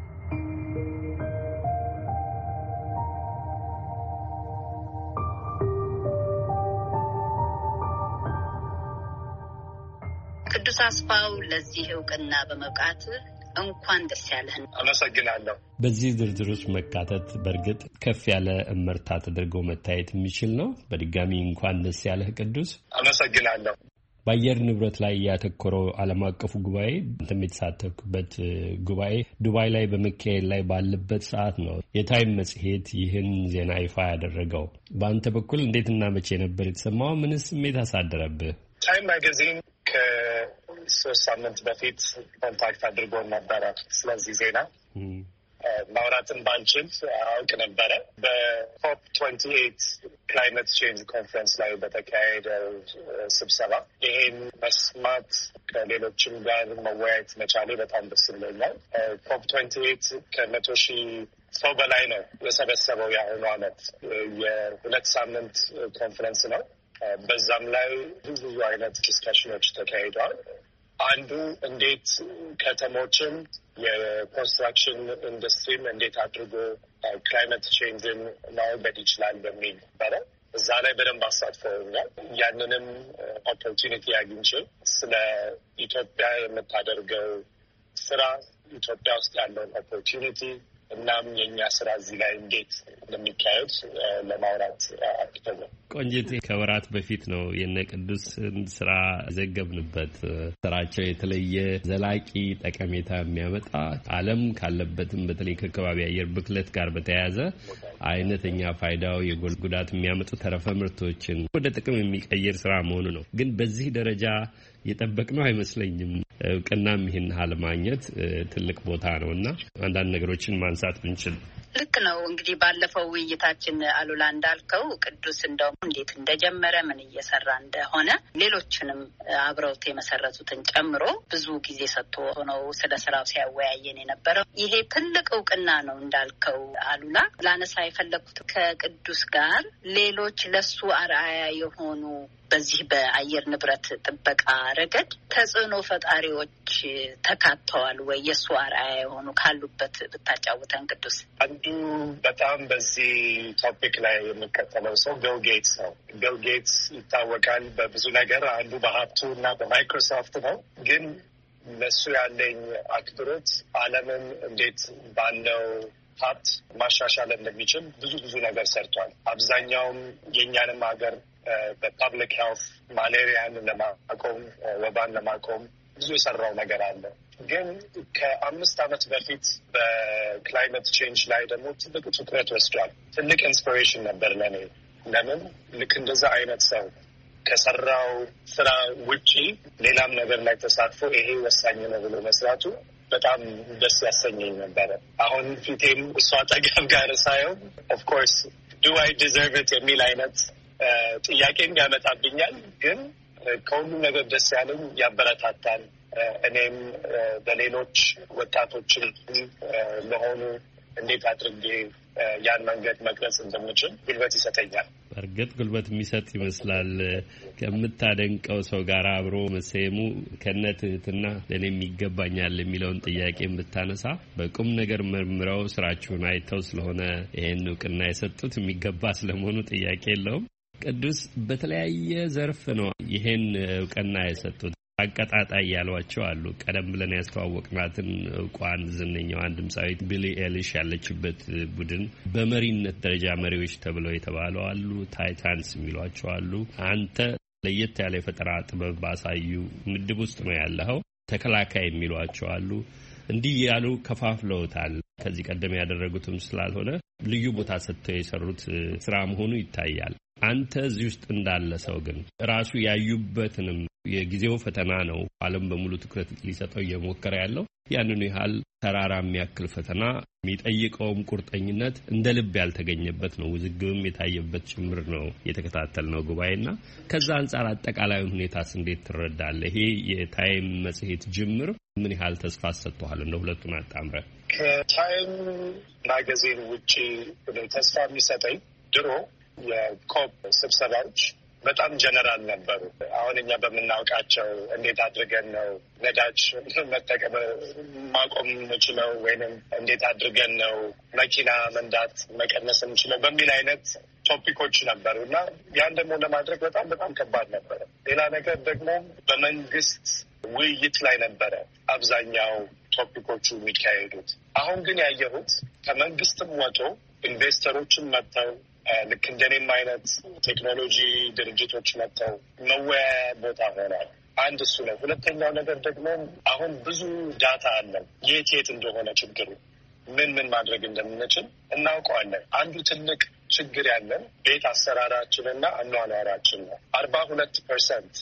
ቅዱስ አስፋው ለዚህ እውቅና በመብቃት እንኳን ደስ ያለህ። አመሰግናለሁ። በዚህ ዝርዝር ውስጥ መካተት በእርግጥ ከፍ ያለ እመርታ ተደርጎ መታየት የሚችል ነው። በድጋሚ እንኳን ደስ ያለህ ቅዱስ። አመሰግናለሁ። በአየር ንብረት ላይ ያተኮረው ዓለም አቀፉ ጉባኤ አንተም የተሳተፍኩበት ጉባኤ ዱባይ ላይ በመካሄድ ላይ ባለበት ሰዓት ነው የታይም መጽሔት ይህን ዜና ይፋ ያደረገው። በአንተ በኩል እንዴትና መቼ ነበር የተሰማው? ምንስ ስሜት አሳደረብህ? ታይም ማጋዚን ከሶስት ሳምንት በፊት ኮንታክት አድርጎ ነበረ። ስለዚህ ዜና ማውራትን ባንችል አውቅ ነበረ። በኮፕ ትዌንቲ ኤይት ክላይሜት ቼንጅ ኮንፈረንስ ላይ በተካሄደው ስብሰባ ይሄን መስማት ከሌሎችም ጋር መወያየት መቻሌ በጣም ደስ ይለኛል። ኮፕ ትዌንቲ ኤይት ከመቶ ሺህ ሰው በላይ ነው የሰበሰበው የአሁኑ ዓመት። የሁለት ሳምንት ኮንፈረንስ ነው። በዛም ላይ ብዙ አይነት ዲስካሽኖች ተካሂደዋል። አንዱ እንዴት ከተሞችን የኮንስትራክሽን ኢንዱስትሪም እንዴት አድርጎ ክላይሜት ቼንጅን ማውገድ ይችላል በሚል ነበረ። እዛ ላይ በደንብ አሳትፈውኛል። ያንንም ኦፖርቹኒቲ አግኝቼ ስለ ኢትዮጵያ የምታደርገው ስራ፣ ኢትዮጵያ ውስጥ ያለውን ኦፖርቹኒቲ እናም የእኛ ስራ እዚህ ላይ እንዴት እንደሚካሄድ ለማውራት አቅተናል። ቆንጂት ከወራት በፊት ነው የነ ቅዱስን ስራ ዘገብንበት። ስራቸው የተለየ ዘላቂ ጠቀሜታ የሚያመጣ ዓለም ካለበትም በተለይ ከአካባቢ አየር ብክለት ጋር በተያያዘ አይነተኛ ፋይዳው የጎል ጉዳት የሚያመጡ ተረፈ ምርቶችን ወደ ጥቅም የሚቀይር ስራ መሆኑ ነው። ግን በዚህ ደረጃ የጠበቅነው አይመስለኝም። እውቅናም ይህን ሀል ማግኘት ትልቅ ቦታ ነውና አንዳንድ ነገሮችን ማንሳት ብንችል። ልክ ነው። እንግዲህ ባለፈው ውይይታችን አሉላ እንዳልከው ቅዱስ እንደውም እንዴት እንደጀመረ ምን እየሰራ እንደሆነ ሌሎችንም አብረውት የመሰረቱትን ጨምሮ ብዙ ጊዜ ሰጥቶ ሆነው ስለ ስራው ሲያወያየን የነበረው ይሄ ትልቅ እውቅና ነው። እንዳልከው አሉላ ላነሳ የፈለኩት ከቅዱስ ጋር ሌሎች ለሱ አርአያ የሆኑ በዚህ በአየር ንብረት ጥበቃ ረገድ ተጽዕኖ ፈጣሪዎች ተካተዋል ወይ? የሱ አርአያ የሆኑ ካሉበት ብታጫውተን ቅዱስ። አንዱ በጣም በዚህ ቶፒክ ላይ የሚከተለው ሰው ቢል ጌትስ ነው። ቢል ጌትስ ይታወቃል በብዙ ነገር፣ አንዱ በሀብቱ እና በማይክሮሶፍት ነው። ግን ለሱ ያለኝ አክብሮት ዓለምን እንዴት ባለው ሀብት ማሻሻል እንደሚችል ብዙ ብዙ ነገር ሰርቷል። አብዛኛውም የእኛንም ሀገር በፐብሊክ ሄልት ማሌሪያን ለማቆም ወባን ለማቆም ብዙ የሰራው ነገር አለ። ግን ከአምስት ዓመት በፊት በክላይሜት ቼንጅ ላይ ደግሞ ትልቅ ትኩረት ወስዷል። ትልቅ ኢንስፒሬሽን ነበር ለኔ። ለምን ልክ እንደዛ አይነት ሰው ከሰራው ስራ ውጪ ሌላም ነገር ላይ ተሳትፎ ይሄ ወሳኝ ነው ብሎ መስራቱ በጣም ደስ ያሰኘኝ ነበረ። አሁን ፊቴም እሷ አጠገብ ጋር ሳየው ኦፍኮርስ ዱ አይ ዲዘርቭ ኢት የሚል አይነት ጥያቄም ያመጣብኛል። ግን ከሁሉም ነገር ደስ ያለኝ ያበረታታል። እኔም በሌሎች ወጣቶችን ለሆኑ እንዴት አድርጌ ያን መንገድ መቅረጽ እንደምችል ጉልበት ይሰጠኛል። በእርግጥ ጉልበት የሚሰጥ ይመስላል። ከምታደንቀው ሰው ጋር አብሮ መሰየሙ ከነትህትና ለእኔም ይገባኛል የሚለውን ጥያቄ የምታነሳ በቁም ነገር መርምረው ስራችሁን አይተው ስለሆነ ይህን እውቅና የሰጡት የሚገባ ስለመሆኑ ጥያቄ የለውም። ቅዱስ በተለያየ ዘርፍ ነው ይህን እውቅና የሰጡት። አቀጣጣይ ያሏቸው አሉ። ቀደም ብለን ያስተዋወቅናትን እውቋን ዝነኛዋን ድምፃዊት ቢሊ ኤሊሽ ያለችበት ቡድን በመሪነት ደረጃ መሪዎች ተብለው የተባለው አሉ። ታይታንስ የሚሏቸው አሉ። አንተ ለየት ያለ የፈጠራ ጥበብ ባሳዩ ምድብ ውስጥ ነው ያለኸው። ተከላካይ የሚሏቸው አሉ። እንዲህ ያሉ ከፋፍለውታል። ከዚህ ቀደም ያደረጉትም ስላልሆነ ልዩ ቦታ ሰጥተው የሰሩት ስራ መሆኑ ይታያል። አንተ እዚህ ውስጥ እንዳለ ሰው ግን ራሱ ያዩበትንም የጊዜው ፈተና ነው ዓለም በሙሉ ትኩረት ሊሰጠው እየሞከረ ያለው ያንኑ ያህል ተራራ የሚያክል ፈተና የሚጠይቀውም ቁርጠኝነት እንደ ልብ ያልተገኘበት ነው። ውዝግብም የታየበት ጭምር ነው የተከታተልነው ጉባኤና ከዛ አንጻር አጠቃላዩን ሁኔታስ እንዴት ትረዳለህ? ይሄ የታይም መጽሔት ጅምር ምን ያህል ተስፋ ሰጥቷል? እንደ ሁለቱን አጣምረህ። ከታይም ማጋዚን ውጪ ተስፋ የሚሰጠኝ ድሮ የኮፕ ስብሰባዎች በጣም ጀነራል ነበሩ። አሁን እኛ በምናውቃቸው እንዴት አድርገን ነው ነዳጅ መጠቀም ማቆም የምንችለው ወይም እንዴት አድርገን ነው መኪና መንዳት መቀነስ የምንችለው በሚል አይነት ቶፒኮች ነበሩ እና ያን ደግሞ ለማድረግ በጣም በጣም ከባድ ነበረ። ሌላ ነገር ደግሞ በመንግስት ውይይት ላይ ነበረ አብዛኛው ቶፒኮቹ የሚካሄዱት። አሁን ግን ያየሁት ከመንግስትም ወጥቶ ኢንቨስተሮችን መጥተው ልክ እንደኔም አይነት ቴክኖሎጂ ድርጅቶች መጥተው መወያያ ቦታ ሆኗል። አንድ እሱ ነው። ሁለተኛው ነገር ደግሞ አሁን ብዙ ዳታ አለን። የት የት እንደሆነ ችግሩ ምን ምን ማድረግ እንደምንችል እናውቀዋለን። አንዱ ትልቅ ችግር ያለን ቤት አሰራራችንና አኗኗራችን ነው። አርባ ሁለት ፐርሰንት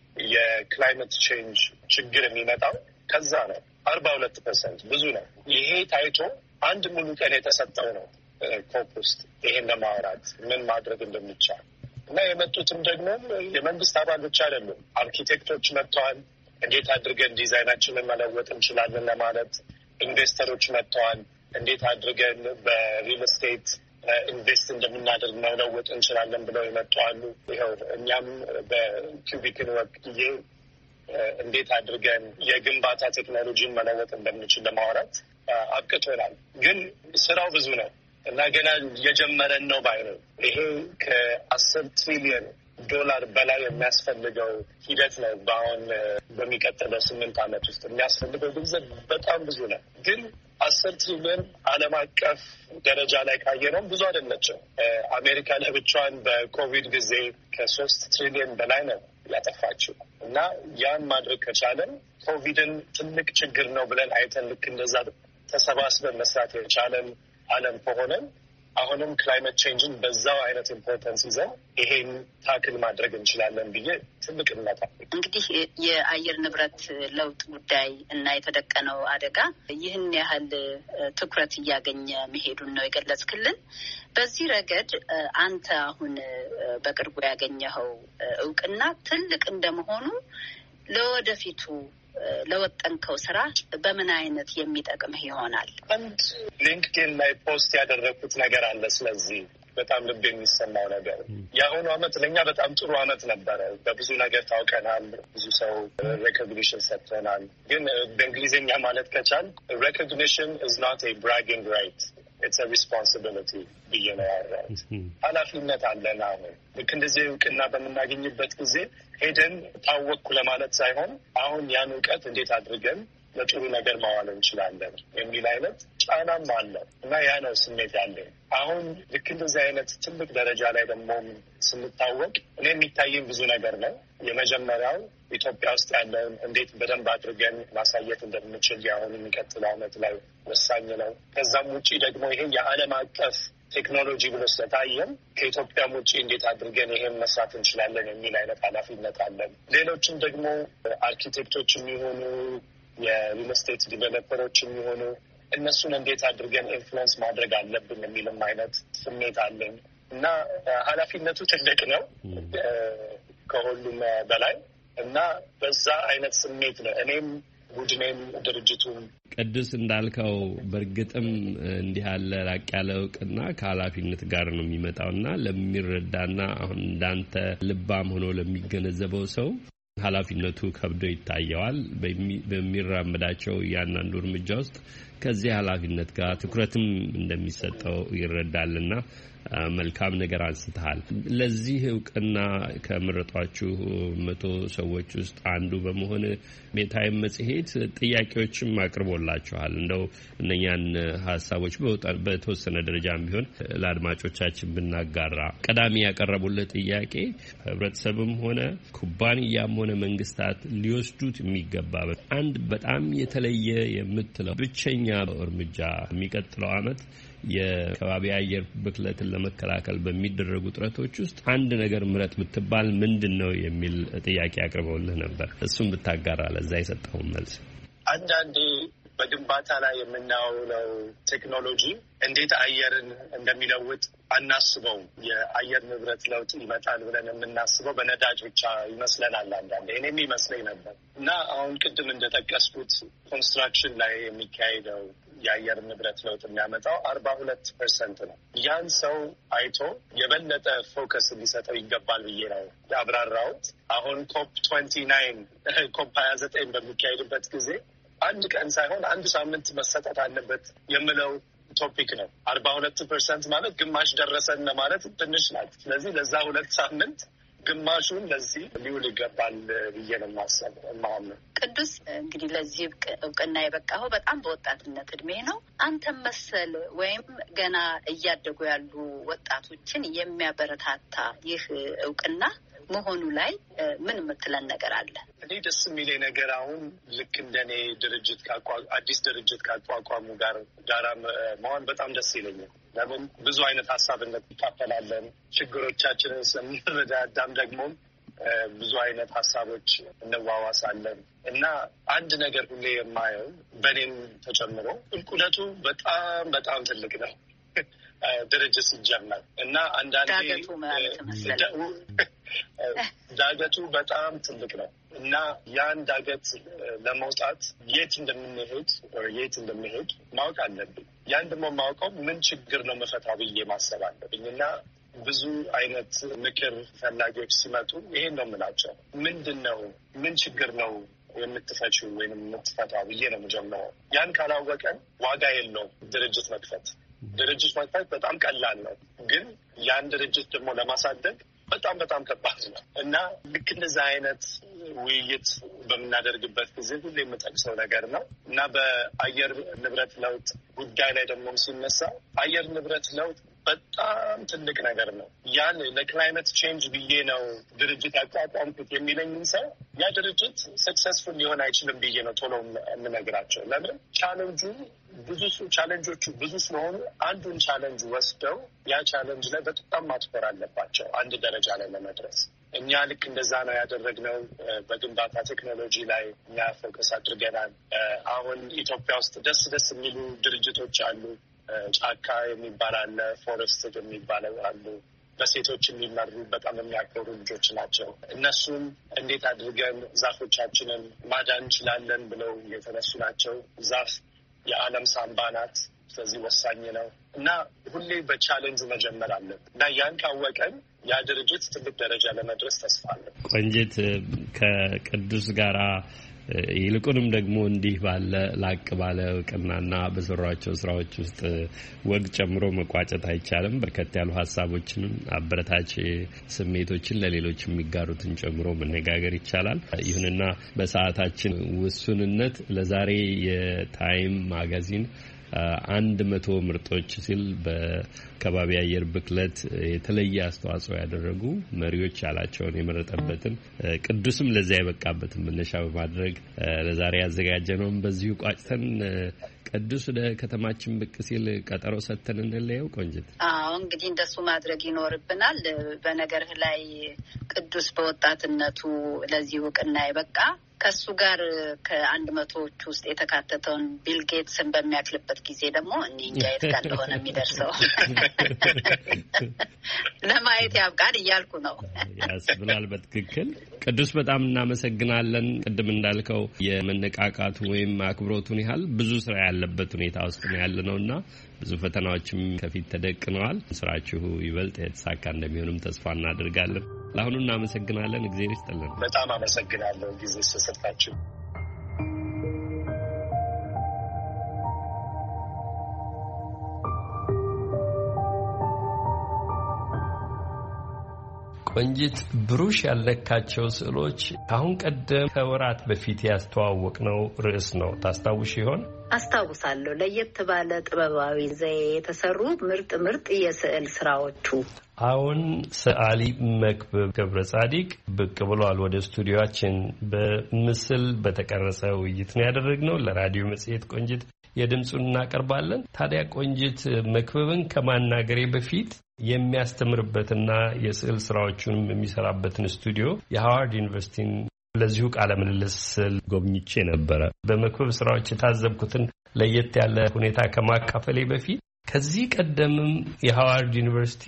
የክላይሜት ቼንጅ ችግር የሚመጣው ከዛ ነው። አርባ ሁለት ፐርሰንት ብዙ ነው። ይሄ ታይቶ አንድ ሙሉ ቀን የተሰጠው ነው ኮፕ ውስጥ ይሄን ለማውራት ምን ማድረግ እንደሚቻል እና የመጡትም ደግሞ የመንግስት አባሎች አይደሉም። አርኪቴክቶች መጥተዋል። እንዴት አድርገን ዲዛይናችንን መለወጥ እንችላለን ለማለት ኢንቨስተሮች መጥተዋል። እንዴት አድርገን በሪል ስቴት ኢንቨስት እንደምናደርግ መለወጥ እንችላለን ብለው ይመጡ አሉ። ይኸው እኛም በኪዩቢክን ወክዬ እንዴት አድርገን የግንባታ ቴክኖሎጂን መለወጥ እንደምንችል ለማውራት አብቅቶናል። ግን ስራው ብዙ ነው እና ገና የጀመረን ነው ባይ ነው። ይሄ ከአስር ትሪሊየን ዶላር በላይ የሚያስፈልገው ሂደት ነው። በአሁን በሚቀጥለው ስምንት ዓመት ውስጥ የሚያስፈልገው ገንዘብ በጣም ብዙ ነው። ግን አስር ትሪሊዮን ዓለም አቀፍ ደረጃ ላይ ካየነው ብዙ አይደለችም። አሜሪካ ለብቻዋን በኮቪድ ጊዜ ከሶስት ትሪሊዮን በላይ ነው ያጠፋችው እና ያን ማድረግ ከቻለን ኮቪድን ትልቅ ችግር ነው ብለን አይተን ልክ እንደዛ ተሰባስበን መስራት የቻለን ዓለም ከሆነን አሁንም ክላይሜት ቼንጅን በዛው አይነት ኢምፖርታንስ ይዘን ይሄን ታክል ማድረግ እንችላለን ብዬ ትልቅ እምነት አለኝ። እንግዲህ የአየር ንብረት ለውጥ ጉዳይ እና የተደቀነው አደጋ ይህን ያህል ትኩረት እያገኘ መሄዱን ነው የገለጽክልን። በዚህ ረገድ አንተ አሁን በቅርቡ ያገኘኸው እውቅና ትልቅ እንደመሆኑ ለወደፊቱ ለወጠንከው ስራ በምን አይነት የሚጠቅምህ ይሆናል? አንድ ሊንክድኢን ላይ ፖስት ያደረኩት ነገር አለ። ስለዚህ በጣም ልብ የሚሰማው ነገር የአሁኑ አመት ለእኛ በጣም ጥሩ አመት ነበረ። በብዙ ነገር ታውቀናል። ብዙ ሰው ሬኮግኒሽን ሰጥተናል። ግን በእንግሊዝኛ ማለት ከቻል ሬኮግኒሽን is not a bragging right. It's a responsibility ብዬ ነው ያወራሁት። ኃላፊነት አለን። አሁን ልክ እንደዚህ እውቅና በምናገኝበት ጊዜ ሄደን ታወቅኩ ለማለት ሳይሆን አሁን ያን እውቀት እንዴት አድርገን ለጥሩ ነገር ማዋል እንችላለን የሚል አይነት ጫናም አለ እና ያ ነው ስሜት ያለኝ። አሁን ልክ እንደዚህ አይነት ትልቅ ደረጃ ላይ ደግሞ ስንታወቅ እኔ የሚታየኝ ብዙ ነገር ነው። የመጀመሪያው ኢትዮጵያ ውስጥ ያለውን እንዴት በደንብ አድርገን ማሳየት እንደምንችል የአሁን የሚቀጥለው አመት ላይ ወሳኝ ነው። ከዛም ውጪ ደግሞ ይሄ የዓለም አቀፍ ቴክኖሎጂ ብሎ ስለታየም ከኢትዮጵያም ውጪ እንዴት አድርገን ይሄን መስራት እንችላለን የሚል አይነት ኃላፊነት አለን። ሌሎችም ደግሞ አርኪቴክቶች የሚሆኑ የሪል ስቴት ዲቨሎፐሮች የሚሆኑ እነሱን እንዴት አድርገን ኢንፍሉዌንስ ማድረግ አለብን የሚልም አይነት ስሜት አለኝ እና ኃላፊነቱ ትልቅ ነው ከሁሉም በላይ እና በዛ አይነት ስሜት ነው እኔም ቡድኔም ድርጅቱም። ቅዱስ እንዳልከው በእርግጥም እንዲህ ያለ ላቅ ያለ እውቅና ከኃላፊነት ጋር ነው የሚመጣውና ለሚረዳና አሁን እንዳንተ ልባም ሆኖ ለሚገነዘበው ሰው ኃላፊነቱ ከብዶ ይታየዋል። በሚራመዳቸው እያንዳንዱ እርምጃ ውስጥ ከዚህ ኃላፊነት ጋር ትኩረትም እንደሚሰጠው ይረዳልና መልካም ነገር አንስተሃል። ለዚህ እውቅና ከመረጧችሁ መቶ ሰዎች ውስጥ አንዱ በመሆን ቤታይም መጽሔት ጥያቄዎችም አቅርቦላችኋል። እንደው እነኛን ሀሳቦች በተወሰነ ደረጃም ቢሆን ለአድማጮቻችን ብናጋራ። ቀዳሚ ያቀረቡለት ጥያቄ ህብረተሰብም ሆነ ኩባንያም ሆነ መንግስታት ሊወስዱት የሚገባ አንድ በጣም የተለየ የምትለው ብቸኛ እርምጃ የሚቀጥለው አመት የከባቢ አየር ብክለትን ለመከላከል በሚደረጉ ጥረቶች ውስጥ አንድ ነገር ምረጥ ብትባል ምንድን ነው የሚል ጥያቄ አቅርበውልህ ነበር። እሱም ብታጋራ ለዛ የሰጠውን መልስ። አንዳንዴ በግንባታ ላይ የምናውለው ቴክኖሎጂ እንዴት አየርን እንደሚለውጥ አናስበውም። የአየር ንብረት ለውጥ ይመጣል ብለን የምናስበው በነዳጅ ብቻ ይመስለናል። አንዳንዴ እኔም ይመስለኝ ነበር እና አሁን ቅድም እንደጠቀስኩት ኮንስትራክሽን ላይ የሚካሄደው የአየር ንብረት ለውጥ የሚያመጣው አርባ ሁለት ፐርሰንት ነው። ያን ሰው አይቶ የበለጠ ፎከስ ሊሰጠው ይገባል ብዬ ነው ያብራራሁት። አሁን ኮፕ ትዌንቲ ናይን ኮፕ ሀያ ዘጠኝ በሚካሄድበት ጊዜ አንድ ቀን ሳይሆን አንድ ሳምንት መሰጠት አለበት የምለው ቶፒክ ነው። አርባ ሁለት ፐርሰንት ማለት ግማሽ ደረሰን ማለት ትንሽ ናት። ስለዚህ ለዛ ሁለት ሳምንት ግማሹን ለዚህ ሊውል ይገባል ብዬ ነው የማስበው። ቅዱስ እንግዲህ ለዚህ እውቅና የበቃኸው በጣም በወጣትነት እድሜ ነው። አንተም መሰል ወይም ገና እያደጉ ያሉ ወጣቶችን የሚያበረታታ ይህ እውቅና መሆኑ ላይ ምን የምትለን ነገር አለ? እኔ ደስ የሚለኝ ነገር አሁን ልክ እንደኔ ድርጅት አዲስ ድርጅት ካቋቋሙ ጋር ጋራ መሆን በጣም ደስ ይለኛል። ለምን ብዙ አይነት ሀሳብነት ይካፈላለን፣ ችግሮቻችንን ስለምንረዳዳም ደግሞ ብዙ አይነት ሀሳቦች እንዋዋሳለን እና አንድ ነገር ሁሌ የማየው በእኔም ተጨምሮ ቁልቁለቱ በጣም በጣም ትልቅ ነው ድርጅት ሲጀመር እና አንዳንዴ ዳገቱ በጣም ትልቅ ነው እና ያን ዳገት ለመውጣት የት እንደምንሄድ የት እንደምንሄድ ማወቅ አለብኝ። ያን ደግሞ ማወቀው ምን ችግር ነው መፈታው ብዬ ማሰብ አለብኝ እና ብዙ አይነት ምክር ፈላጊዎች ሲመጡ ይሄን ነው የምላቸው። ምንድን ነው ምን ችግር ነው የምትፈችው ወይም የምትፈታው ብዬ ነው የምጀምረው። ያን ካላወቀን ዋጋ የለውም ድርጅት መክፈት። ድርጅት መክፈት በጣም ቀላል ነው፣ ግን ያን ድርጅት ደግሞ ለማሳደግ በጣም በጣም ከባድ ነው እና ልክ እንደዛ አይነት ውይይት በምናደርግበት ጊዜ ሁሌ የምጠቅሰው ነገር ነው እና በአየር ንብረት ለውጥ ጉዳይ ላይ ደግሞ ሲነሳ አየር ንብረት ለውጥ በጣም ትልቅ ነገር ነው። ያን ለክላይሜት ቼንጅ ብዬ ነው ድርጅት ያቋቋምኩት የሚለኝን ሰው ያ ድርጅት ሰክሰስፉል ሊሆን አይችልም ብዬ ነው ቶሎ የምነግራቸው። ለምን ቻሌንጁ ብዙ ቻሌንጆቹ ብዙ ስለሆኑ አንዱን ቻሌንጅ ወስደው ያ ቻሌንጅ ላይ በጣም ማትኮር አለባቸው አንድ ደረጃ ላይ ለመድረስ። እኛ ልክ እንደዛ ነው ያደረግነው። በግንባታ ቴክኖሎጂ ላይ እኛ ፎከስ አድርገናል። አሁን ኢትዮጵያ ውስጥ ደስ ደስ የሚሉ ድርጅቶች አሉ። ጫካ የሚባል አለ፣ ፎረስት የሚባለው አሉ። በሴቶች የሚመሩ በጣም የሚያከብሩ ልጆች ናቸው። እነሱም እንዴት አድርገን ዛፎቻችንን ማዳን እንችላለን ብለው የተነሱ ናቸው። ዛፍ የዓለም ሳምባ ናት። ስለዚህ ወሳኝ ነው እና ሁሌ በቻሌንጁ መጀመር አለን እና ያን ካወቀን ያ ድርጅት ትልቅ ደረጃ ለመድረስ ተስፋ አለን። ቆንጂት ከቅዱስ ጋራ ይልቁንም ደግሞ እንዲህ ባለ ላቅ ባለ እውቅናና በሰሯቸው ስራዎች ውስጥ ወግ ጨምሮ መቋጨት አይቻልም። በርከት ያሉ ሀሳቦችንም አበረታች ስሜቶችን ለሌሎች የሚጋሩትን ጨምሮ መነጋገር ይቻላል። ይሁንና በሰዓታችን ውሱንነት ለዛሬ የታይም ማጋዚን አንድ መቶ ምርጦች ሲል በከባቢ አየር ብክለት የተለየ አስተዋጽኦ ያደረጉ መሪዎች ያላቸውን የመረጠበትን ቅዱስም ለዚያ የበቃበትን መነሻ በማድረግ ለዛሬ ያዘጋጀነውን በዚሁ ቋጭተን ቅዱስ ወደ ከተማችን ብቅ ሲል ቀጠሮ ሰጥተን እንለየው። ቆንጅት፣ አዎ እንግዲህ እንደሱ ማድረግ ይኖርብናል። በነገርህ ላይ ቅዱስ በወጣትነቱ ለዚህ እውቅና የበቃ ከሱ ጋር ከአንድ መቶዎች ውስጥ የተካተተውን ቢል ጌትስን በሚያክልበት ጊዜ ደግሞ እኔ እንጃ የት ጋር እንደሆነ የሚደርሰው ለማየት ያብቃን እያልኩ ነው። ያስብላል በትክክል። ቅዱስ በጣም እናመሰግናለን። ቅድም እንዳልከው የመነቃቃቱ ወይም አክብሮቱን ያህል ብዙ ስራ ያለበት ሁኔታ ውስጥ ነው ያለ ነውና ብዙ ፈተናዎችም ከፊት ተደቅነዋል። ስራችሁ ይበልጥ የተሳካ እንደሚሆንም ተስፋ እናደርጋለን። ለአሁኑ እናመሰግናለን። እግዚአብሔር ይስጥልን። በጣም አመሰግናለሁ ጊዜ ስለሰጣችሁ። ቆንጂት፣ ብሩሽ ያለካቸው ስዕሎች አሁን ቀደም ከወራት በፊት ያስተዋወቅነው ርዕስ ነው። ታስታውሽ ይሆን? አስታውሳለሁ። ለየት ባለ ጥበባዊ ዘዬ የተሰሩ ምርጥ ምርጥ የስዕል ስራዎቹ። አሁን ሰዓሊ መክብብ ገብረ ጻዲቅ ብቅ ብሏል ወደ ስቱዲዮአችን። በምስል በተቀረጸ ውይይት ነው ያደረግነው ለራዲዮ መጽሔት። ቆንጂት የድምጹን እናቀርባለን። ታዲያ ቆንጂት መክብብን ከማናገሬ በፊት የሚያስተምርበትና የስዕል ስራዎቹንም የሚሰራበትን ስቱዲዮ የሃዋርድ ዩኒቨርሲቲን ለዚሁ ቃለ ምልልስ ጎብኝቼ ነበረ። በመክብብ ስራዎች የታዘብኩትን ለየት ያለ ሁኔታ ከማካፈሌ በፊት ከዚህ ቀደምም የሃዋርድ ዩኒቨርሲቲ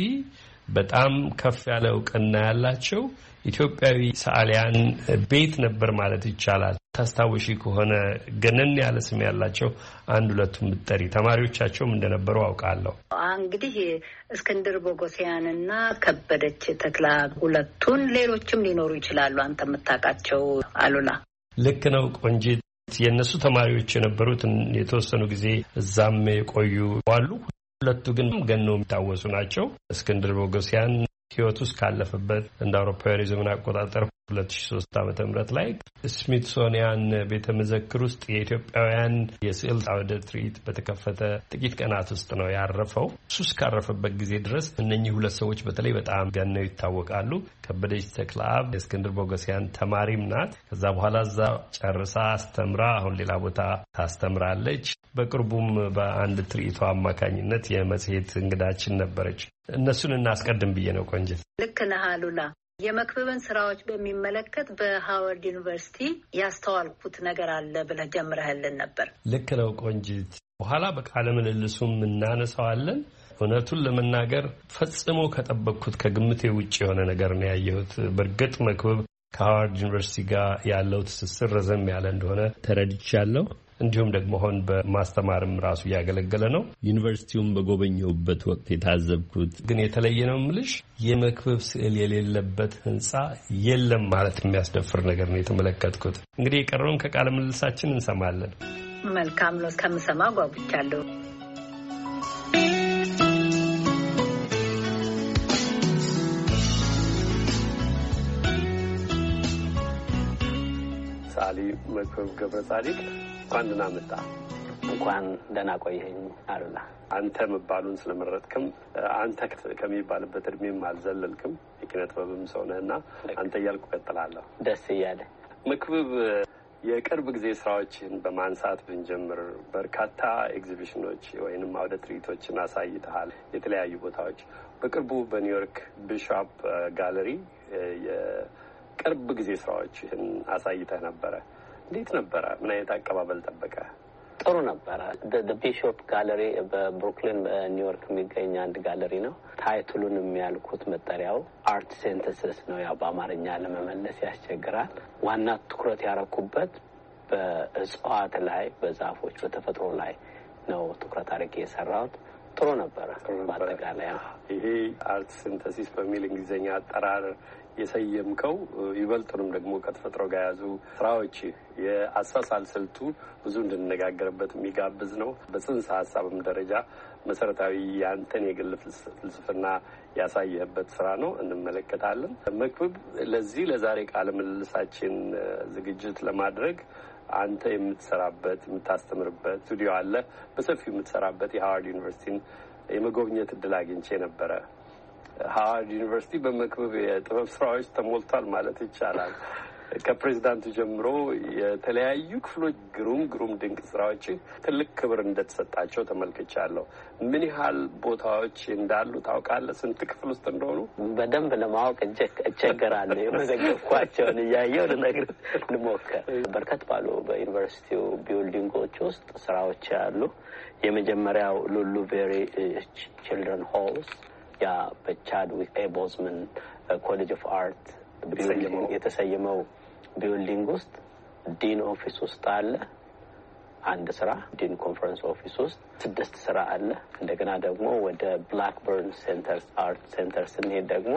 በጣም ከፍ ያለ እውቅና ያላቸው ኢትዮጵያዊ ሰዓሊያን ቤት ነበር ማለት ይቻላል። ታስታውሺ ከሆነ ገነን ያለ ስም ያላቸው አንድ ሁለቱም ብትጠሪ ተማሪዎቻቸውም እንደነበሩ አውቃለሁ። እንግዲህ እስክንድር ቦጎሲያንና ከበደች ተክላ ሁለቱን፣ ሌሎችም ሊኖሩ ይችላሉ አንተ የምታውቃቸው አሉላ። ልክ ነው ቆንጂት። የእነሱ ተማሪዎች የነበሩት የተወሰኑ ጊዜ እዛም የቆዩ አሉ። ሁለቱ ግን ገነው የሚታወሱ ናቸው። እስክንድር ቦጎሲያን ሕይወቱ ውስጥ ካለፈበት እንደ አውሮፓውያን የዘመን አቆጣጠር ሁለት ሺህ ሶስት ዓመተ ምህረት ላይ ስሚትሶኒያን ቤተ መዘክር ውስጥ የኢትዮጵያውያን የስዕል አውደ ትርኢት በተከፈተ ጥቂት ቀናት ውስጥ ነው ያረፈው። እሱ እስካረፈበት ጊዜ ድረስ እነኚህ ሁለት ሰዎች በተለይ በጣም ገነው ይታወቃሉ። ከበደች ተክለአብ የእስክንድር ቦጎሲያን ተማሪም ናት። ከዛ በኋላ እዛ ጨርሳ አስተምራ አሁን ሌላ ቦታ ታስተምራለች። በቅርቡም በአንድ ትርኢቷ አማካኝነት የመጽሔት እንግዳችን ነበረች። እነሱን እናስቀድም ብዬ ነው ቆንጅት። ልክ ነህ አሉላ። የመክብብን ስራዎች በሚመለከት በሃዋርድ ዩኒቨርሲቲ ያስተዋልኩት ነገር አለ ብለህ ጀምረህልን ነበር። ልክ ነው ቆንጂት። በኋላ በቃለ ምልልሱም እናነሳዋለን። እውነቱን ለመናገር ፈጽሞ ከጠበቅኩት ከግምቴ ውጭ የሆነ ነገር ነው ያየሁት። በእርግጥ መክብብ ከሃዋርድ ዩኒቨርሲቲ ጋር ያለው ትስስር ረዘም ያለ እንደሆነ ተረድቻለሁ። እንዲሁም ደግሞ አሁን በማስተማርም ራሱ እያገለገለ ነው። ዩኒቨርሲቲውን በጎበኘሁበት ወቅት የታዘብኩት ግን የተለየ ነው የምልሽ የመክብብ ስዕል የሌለበት ህንጻ የለም ማለት የሚያስደፍር ነገር ነው የተመለከትኩት። እንግዲህ የቀረውን ከቃለ ምልልሳችን እንሰማለን። መልካም ነው። እስከምሰማ ጓጉቻለሁ። ሰዓሊ መክብብ ገብረጻዲቅ እንኳን ደህና መጣ። እንኳን ደህና ቆየኝ አሉላ። አንተ መባሉን ስለመረጥክም አንተ ከሚባልበት እድሜም አልዘለልክም። የኪነ ጥበብም ሰው ነህና አንተ እያልኩ ቀጥላለሁ። ደስ እያለ መክብብ የቅርብ ጊዜ ስራዎችን በማንሳት ብንጀምር በርካታ ኤግዚቢሽኖች ወይንም አውደ ትርኢቶችን አሳይተሃል የተለያዩ ቦታዎች። በቅርቡ በኒውዮርክ ቢሾፕ ጋለሪ የቅርብ ጊዜ ስራዎችን አሳይተህ ነበረ። እንዴት ነበረ? ምን አይነት አቀባበል ጠበቀ? ጥሩ ነበረ። ቢሾፕ ጋለሪ በብሩክሊን በኒውዮርክ የሚገኝ አንድ ጋለሪ ነው። ታይትሉን የሚያልኩት መጠሪያው አርት ሲንተሲስ ነው። ያው በአማርኛ ለመመለስ ያስቸግራል። ዋና ትኩረት ያረኩበት በእጽዋት ላይ፣ በዛፎች፣ በተፈጥሮ ላይ ነው ትኩረት አድርጌ የሰራሁት። ጥሩ ነበረ። በአጠቃላይ ይሄ አርት ሲንተሲስ በሚል እንግሊዝኛ አጠራር የሰየምከው ይበልጡንም ደግሞ ከተፈጥሮ ጋር ያዙ ስራዎች የአሳሳል ስልቱ ብዙ እንድንነጋገርበት የሚጋብዝ ነው። በጽንሰ ሀሳብም ደረጃ መሰረታዊ ያንተን የግል ፍልስፍና ያሳየህበት ስራ ነው፣ እንመለከታለን። መክብብ፣ ለዚህ ለዛሬ ቃለ ምልልሳችን ዝግጅት ለማድረግ አንተ የምትሰራበት የምታስተምርበት ስቱዲዮ አለ። በሰፊው የምትሰራበት የሃዋርድ ዩኒቨርሲቲን የመጎብኘት እድል አግኝቼ ነበረ። ሃዋርድ ዩኒቨርሲቲ በመክብብ የጥበብ ስራዎች ተሞልቷል ማለት ይቻላል። ከፕሬዚዳንቱ ጀምሮ የተለያዩ ክፍሎች ግሩም ግሩም ድንቅ ስራዎች ትልቅ ክብር እንደተሰጣቸው ተመልክቻለሁ። ምን ያህል ቦታዎች እንዳሉ ታውቃለህ? ስንት ክፍል ውስጥ እንደሆኑ? በደንብ ለማወቅ እቸገራለሁ። የመዘገብኳቸውን እያየሁ ልነግርህ ልሞክር። በርከት ባሉ በዩኒቨርሲቲው ቢልዲንጎች ውስጥ ስራዎች አሉ። የመጀመሪያው ሉሉ ቬሪ ቺልድረን ሆልስ ያ በቻድዊክ ኤ ቦዝመን ኮሌጅ ኦፍ አርት የተሰየመው ቢልዲንግ ውስጥ ዲን ኦፊስ ውስጥ አለ አንድ ስራ። ዲን ኮንፈረንስ ኦፊስ ውስጥ ስድስት ስራ አለ። እንደገና ደግሞ ወደ ብላክበርን ሴንተር አርት ሴንተር ስንሄድ ደግሞ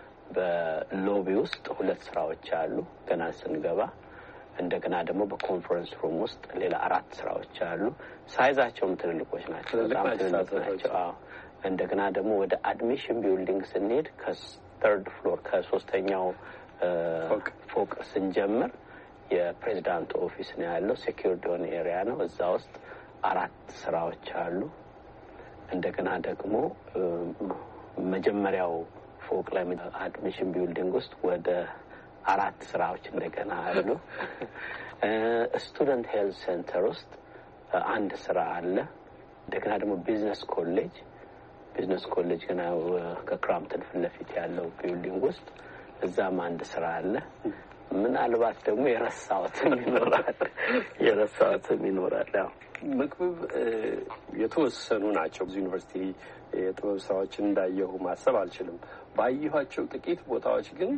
በሎቢ ውስጥ ሁለት ስራዎች አሉ ገና ስንገባ። እንደገና ደግሞ በኮንፈረንስ ሩም ውስጥ ሌላ አራት ስራዎች አሉ። ሳይዛቸውም ትልልቆች ናቸው፣ በጣም ትልልቅ ናቸው። አዎ። እንደገና ደግሞ ወደ አድሚሽን ቢልዲንግ ስንሄድ ከስተርድ ፍሎር ከሶስተኛው ፎቅ ስንጀምር የፕሬዚዳንቱ ኦፊስ ነው ያለው። ሴኪዩርድ የሆነ ኤሪያ ነው። እዛ ውስጥ አራት ስራዎች አሉ። እንደገና ደግሞ መጀመሪያው ፎቅ ላይ አድሚሽን ቢልዲንግ ውስጥ ወደ አራት ስራዎች እንደገና አሉ። ስቱደንት ሄልዝ ሴንተር ውስጥ አንድ ስራ አለ። እንደገና ደግሞ ቢዝነስ ኮሌጅ ቢዝነስ ኮሌጅ ገና ከክራምፕተን ፊት ለፊት ያለው ቢልዲንግ ውስጥ እዛም አንድ ስራ አለ። ምናልባት ደግሞ የረሳሁትም ይኖራል የረሳሁትም ይኖራል። ያው መክብብ የተወሰኑ ናቸው። ብዙ ዩኒቨርሲቲ የጥበብ ስራዎችን እንዳየሁ ማሰብ አልችልም። ባየኋቸው ጥቂት ቦታዎች ግን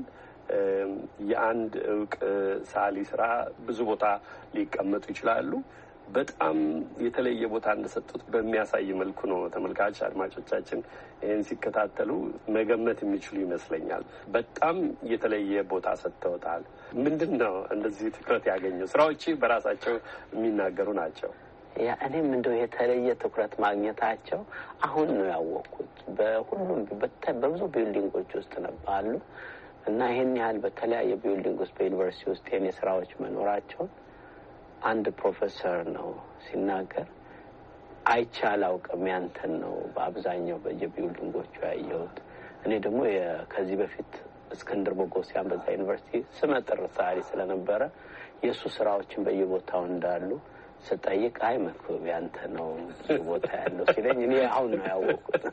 የአንድ እውቅ ሰዓሊ ስራ ብዙ ቦታ ሊቀመጡ ይችላሉ። በጣም የተለየ ቦታ እንደሰጡት በሚያሳይ መልኩ ነው ተመልካች አድማጮቻችን ይህን ሲከታተሉ መገመት የሚችሉ ይመስለኛል። በጣም የተለየ ቦታ ሰጥተውታል። ምንድን ነው እንደዚህ ትኩረት ያገኘው? ስራዎች በራሳቸው የሚናገሩ ናቸው። ያ እኔም እንደው የተለየ ትኩረት ማግኘታቸው አሁን ነው ያወቅኩት። በሁሉም በብዙ ቢልዲንጎች ውስጥ ነበሩ እና ይሄን ያህል በተለያየ ቢልዲንግ ውስጥ በዩኒቨርሲቲ ውስጥ የኔ ስራዎች መኖራቸው አንድ ፕሮፌሰር ነው ሲናገር አይቻል አውቅም ያንተን ነው በአብዛኛው በየቢልዲንጎቹ ያየሁት። እኔ ደግሞ ከዚህ በፊት እስክንድር ቦጎሲያን በዛ ዩኒቨርሲቲ ስመጥር ሰዓሊ ስለነበረ የሱ ስራዎችን በየቦታው እንዳሉ ስጠይቅ አይ መክብብ ያንተ ነው ቦታ ያለው ሲለኝ እኔ አሁን ነው ያወቅኩት።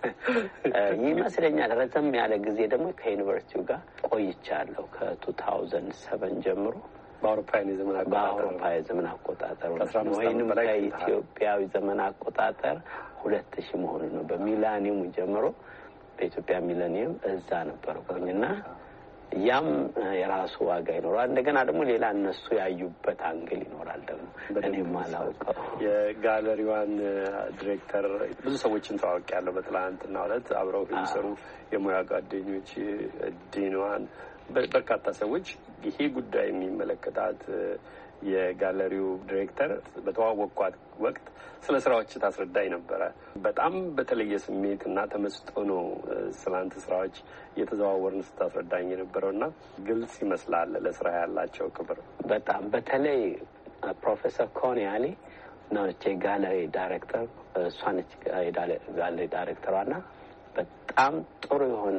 ይመስለኛል ረዘም ያለ ጊዜ ደግሞ ከዩኒቨርሲቲው ጋር ቆይቻለሁ ከ2007 ጀምሮ በአውሮፓውያን የዘመን አቆጣጠር በአውሮፓውያን የዘመን አቆጣጠር ወይንም ከኢትዮጵያዊ ዘመን አቆጣጠር ሁለት ሺህ መሆኑ ነው። በሚላኒየም ጀምሮ በኢትዮጵያ ሚላኒየም እዛ ነበርኩኝና ያም የራሱ ዋጋ ይኖራል። እንደገና ደግሞ ሌላ እነሱ ያዩበት አንግል ይኖራል። ደግሞ እኔም አላውቀው የጋለሪዋን ዲሬክተር ብዙ ሰዎችን ተዋውቂያለሁ። በትላንትናው ዕለት አብረው የሚሰሩ የሙያ ጓደኞች ዲኗን በርካታ ሰዎች ይሄ ጉዳይ የሚመለከታት የጋለሪው ዲሬክተር በተዋወቅኳት ወቅት ስለ ስራዎች ታስረዳኝ ነበረ። በጣም በተለየ ስሜት እና ተመስጦ ነው ስላንተ ስራዎች እየተዘዋወርን ስታስረዳኝ የነበረው እና ግልጽ ይመስላል ለስራ ያላቸው ክብር። በጣም በተለይ ፕሮፌሰር ኮኒያሊ ነች ጋለሪ ዳይሬክተር፣ እሷ ነች ጋለሪ ዳይሬክተሯና በጣም ጥሩ የሆነ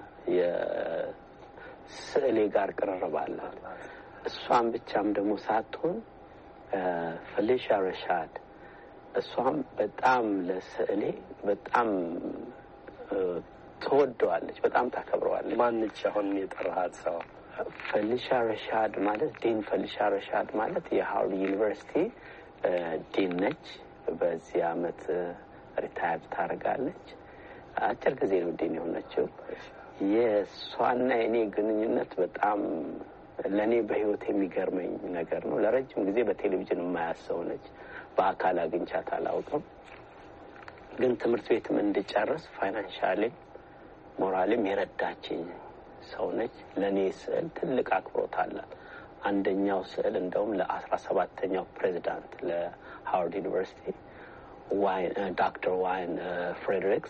የስዕሌ ጋር ቅርርባለ። እሷም ብቻም ደግሞ ሳትሆን ፈሊሻ ረሻድ እሷም በጣም ለስዕሌ በጣም ትወደዋለች፣ በጣም ታከብረዋለች። ማንች አሁን የጠራሃት ሰው? ፈሊሻ ረሻድ ማለት ዲን ፈሊሻ ረሻድ ማለት የሃዋርድ ዩኒቨርሲቲ ዲን ነች። በዚህ አመት ሪታየር ታደርጋለች። አጭር ጊዜ ነው ዲን የሆነችው። የእሷና የኔ ግንኙነት በጣም ለኔ በህይወት የሚገርመኝ ነገር ነው። ለረጅም ጊዜ በቴሌቪዥን የማያሰው ነች። በአካል አግኝቻት አላውቅም። ግን ትምህርት ቤትም እንድጨርስ ፋይናንሻሊ ሞራልም የረዳችኝ ሰው ነች። ለኔ ስዕል ትልቅ አክብሮት አላት። አንደኛው ስዕል እንደውም ለአስራ ሰባተኛው ፕሬዚዳንት ለሃዋርድ ዩኒቨርሲቲ ዋይን ዶክተር ዋይን ፍሬድሪክስ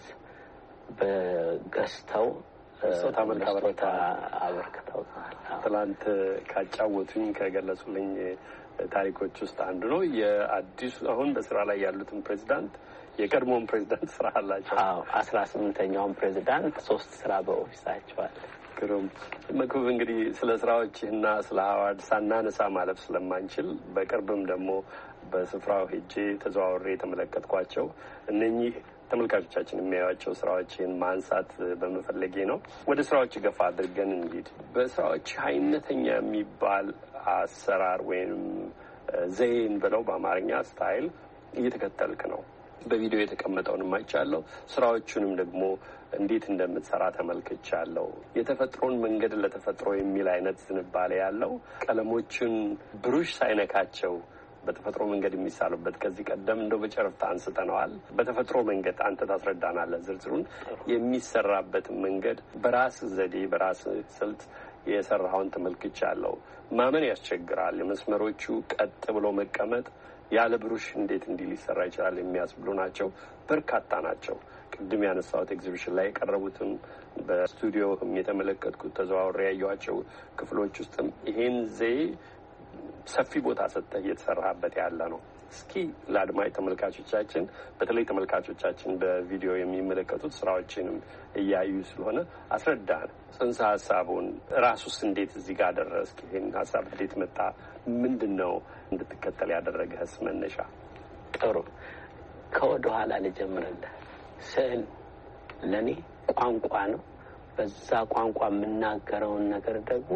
በገዝተው ሰው ታመልካበታ አበርክተው ትላንት ካጫወቱኝ ከገለጹልኝ ታሪኮች ውስጥ አንዱ ነው። የአዲሱ አሁን በስራ ላይ ያሉትን ፕሬዚዳንት የቀድሞውን ፕሬዚዳንት ስራ አላቸው። አዎ አስራ ስምንተኛውን ፕሬዚዳንት ሶስት ስራ በኦፊሳቸው አለ። ግሩም መክብብ፣ እንግዲህ ስለ ስራዎችና ስለ ሃዋርድ ሳናነሳ ማለፍ ስለማንችል በቅርብም ደግሞ በስፍራው ሄጄ ተዘዋውሬ የተመለከትኳቸው እነኚህ ተመልካቾቻችን የሚያዩዋቸው ስራዎችን ማንሳት በመፈለጌ ነው። ወደ ስራዎች ገፋ አድርገን እንሂድ። በስራዎች አይነተኛ የሚባል አሰራር ወይም ዘይን ብለው በአማርኛ ስታይል እየተከተልክ ነው። በቪዲዮ የተቀመጠውንም አይቻለሁ። ስራዎቹንም ደግሞ እንዴት እንደምትሰራ ተመልክቻለሁ። የተፈጥሮን መንገድ ለተፈጥሮ የሚል አይነት ዝንባሌ ያለው ቀለሞችን ብሩሽ ሳይነካቸው በተፈጥሮ መንገድ የሚሳሉበት ከዚህ ቀደም እንደው በጨረፍታ አንስተነዋል። በተፈጥሮ መንገድ አንተ ታስረዳናለህ ዝርዝሩን። የሚሰራበት መንገድ በራስ ዘዴ በራስ ስልት የሰራውን ተመልክቻለሁ። ማመን ያስቸግራል። የመስመሮቹ ቀጥ ብሎ መቀመጥ ያለ ብሩሽ እንዴት እንዲህ ሊሰራ ይችላል የሚያስብሉ ናቸው። በርካታ ናቸው። ቅድም ያነሳሁት ኤግዚቢሽን ላይ የቀረቡትም በስቱዲዮም የተመለከትኩት ተዘዋውሬ ያየኋቸው ክፍሎች ውስጥም ይሄን ዘዬ ሰፊ ቦታ ሰጥተህ እየተሰራበት ያለ ነው። እስኪ ለአድማጭ ተመልካቾቻችን በተለይ ተመልካቾቻችን በቪዲዮ የሚመለከቱት ስራዎችንም እያዩ ስለሆነ አስረዳን። ጽንሰ ሀሳቡን ራሱስ እንዴት እዚህ ጋር ደረስክ? ይሄን ሀሳብ እንዴት መጣ? ምንድን ነው እንድትከተል ያደረገህስ መነሻ? ጥሩ፣ ከወደ ኋላ ልጀምርልህ። ስዕል ለኔ ቋንቋ ነው። በዛ ቋንቋ የምናገረውን ነገር ደግሞ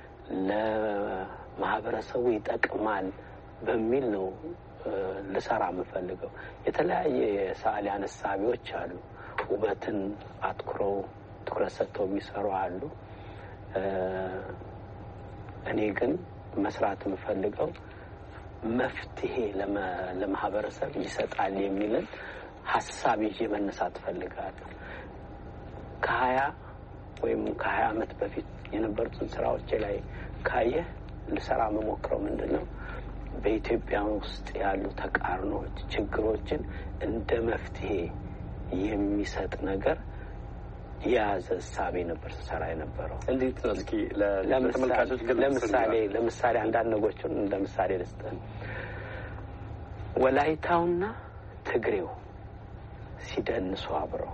ለማህበረሰቡ ይጠቅማል በሚል ነው ልሰራ የምፈልገው። የተለያየ የሰዓሊያን እሳቤዎች አሉ። ውበትን አትኩረው ትኩረት ሰጥተው የሚሰሩ አሉ። እኔ ግን መስራት የምፈልገው መፍትሄ ለማህበረሰብ ይሰጣል የሚልን ሀሳብ ይዤ መነሳት ፈልጋለሁ። ከሀያ ወይም ከሀያ አመት በፊት የነበሩትን ስራዎች ላይ ካየህ ልሰራ መሞክረው ምንድን ነው በኢትዮጵያ ውስጥ ያሉ ተቃርኖች፣ ችግሮችን እንደ መፍትሄ የሚሰጥ ነገር የያዘ እሳቤ ነበር ሰራ የነበረው። እንዴት ነው እስኪ ለተመልካቾች ለምሳሌ ለምሳሌ አንዳንድ ነገሮችን ለምሳሌ ልስጥህ። ወላይታውና ትግሬው ሲደንሱ አብረው፣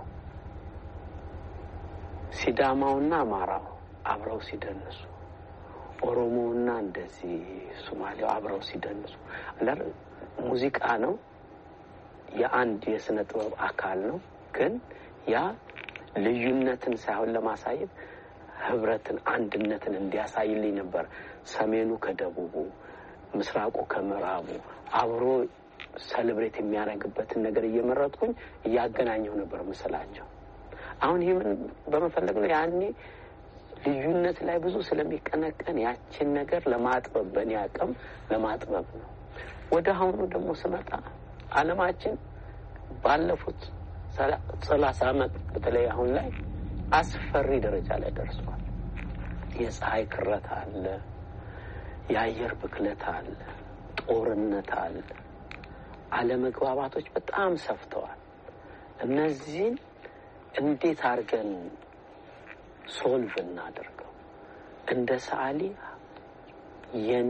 ሲዳማውና አማራው አብረው ሲደንሱ፣ ኦሮሞና እንደዚህ ሶማሌው አብረው ሲደንሱ፣ አላር ሙዚቃ ነው፣ የአንድ የስነ ጥበብ አካል ነው። ግን ያ ልዩነትን ሳይሆን ለማሳየት ህብረትን፣ አንድነትን እንዲያሳይልኝ ነበር። ሰሜኑ ከደቡቡ፣ ምስራቁ ከምዕራቡ አብሮ ሰለብሬት የሚያደርግበትን ነገር እየመረጥኩኝ እያገናኘው ነበር መስላቸው። አሁን ይሄን በመፈለግ ነው ያኔ ልዩነት ላይ ብዙ ስለሚቀነቀን ያችን ነገር ለማጥበብ በእኔ አቅም ለማጥበብ ነው። ወደ አሁኑ ደግሞ ስመጣ ዓለማችን ባለፉት ሰላሳ አመት በተለይ አሁን ላይ አስፈሪ ደረጃ ላይ ደርሷል። የፀሐይ ክረታ አለ፣ የአየር ብክለት አለ፣ ጦርነት አለ። አለመግባባቶች በጣም ሰፍተዋል። እነዚህን እንዴት አድርገን ሶልቭ እናደርገው? እንደ ሰዓሊ የኔ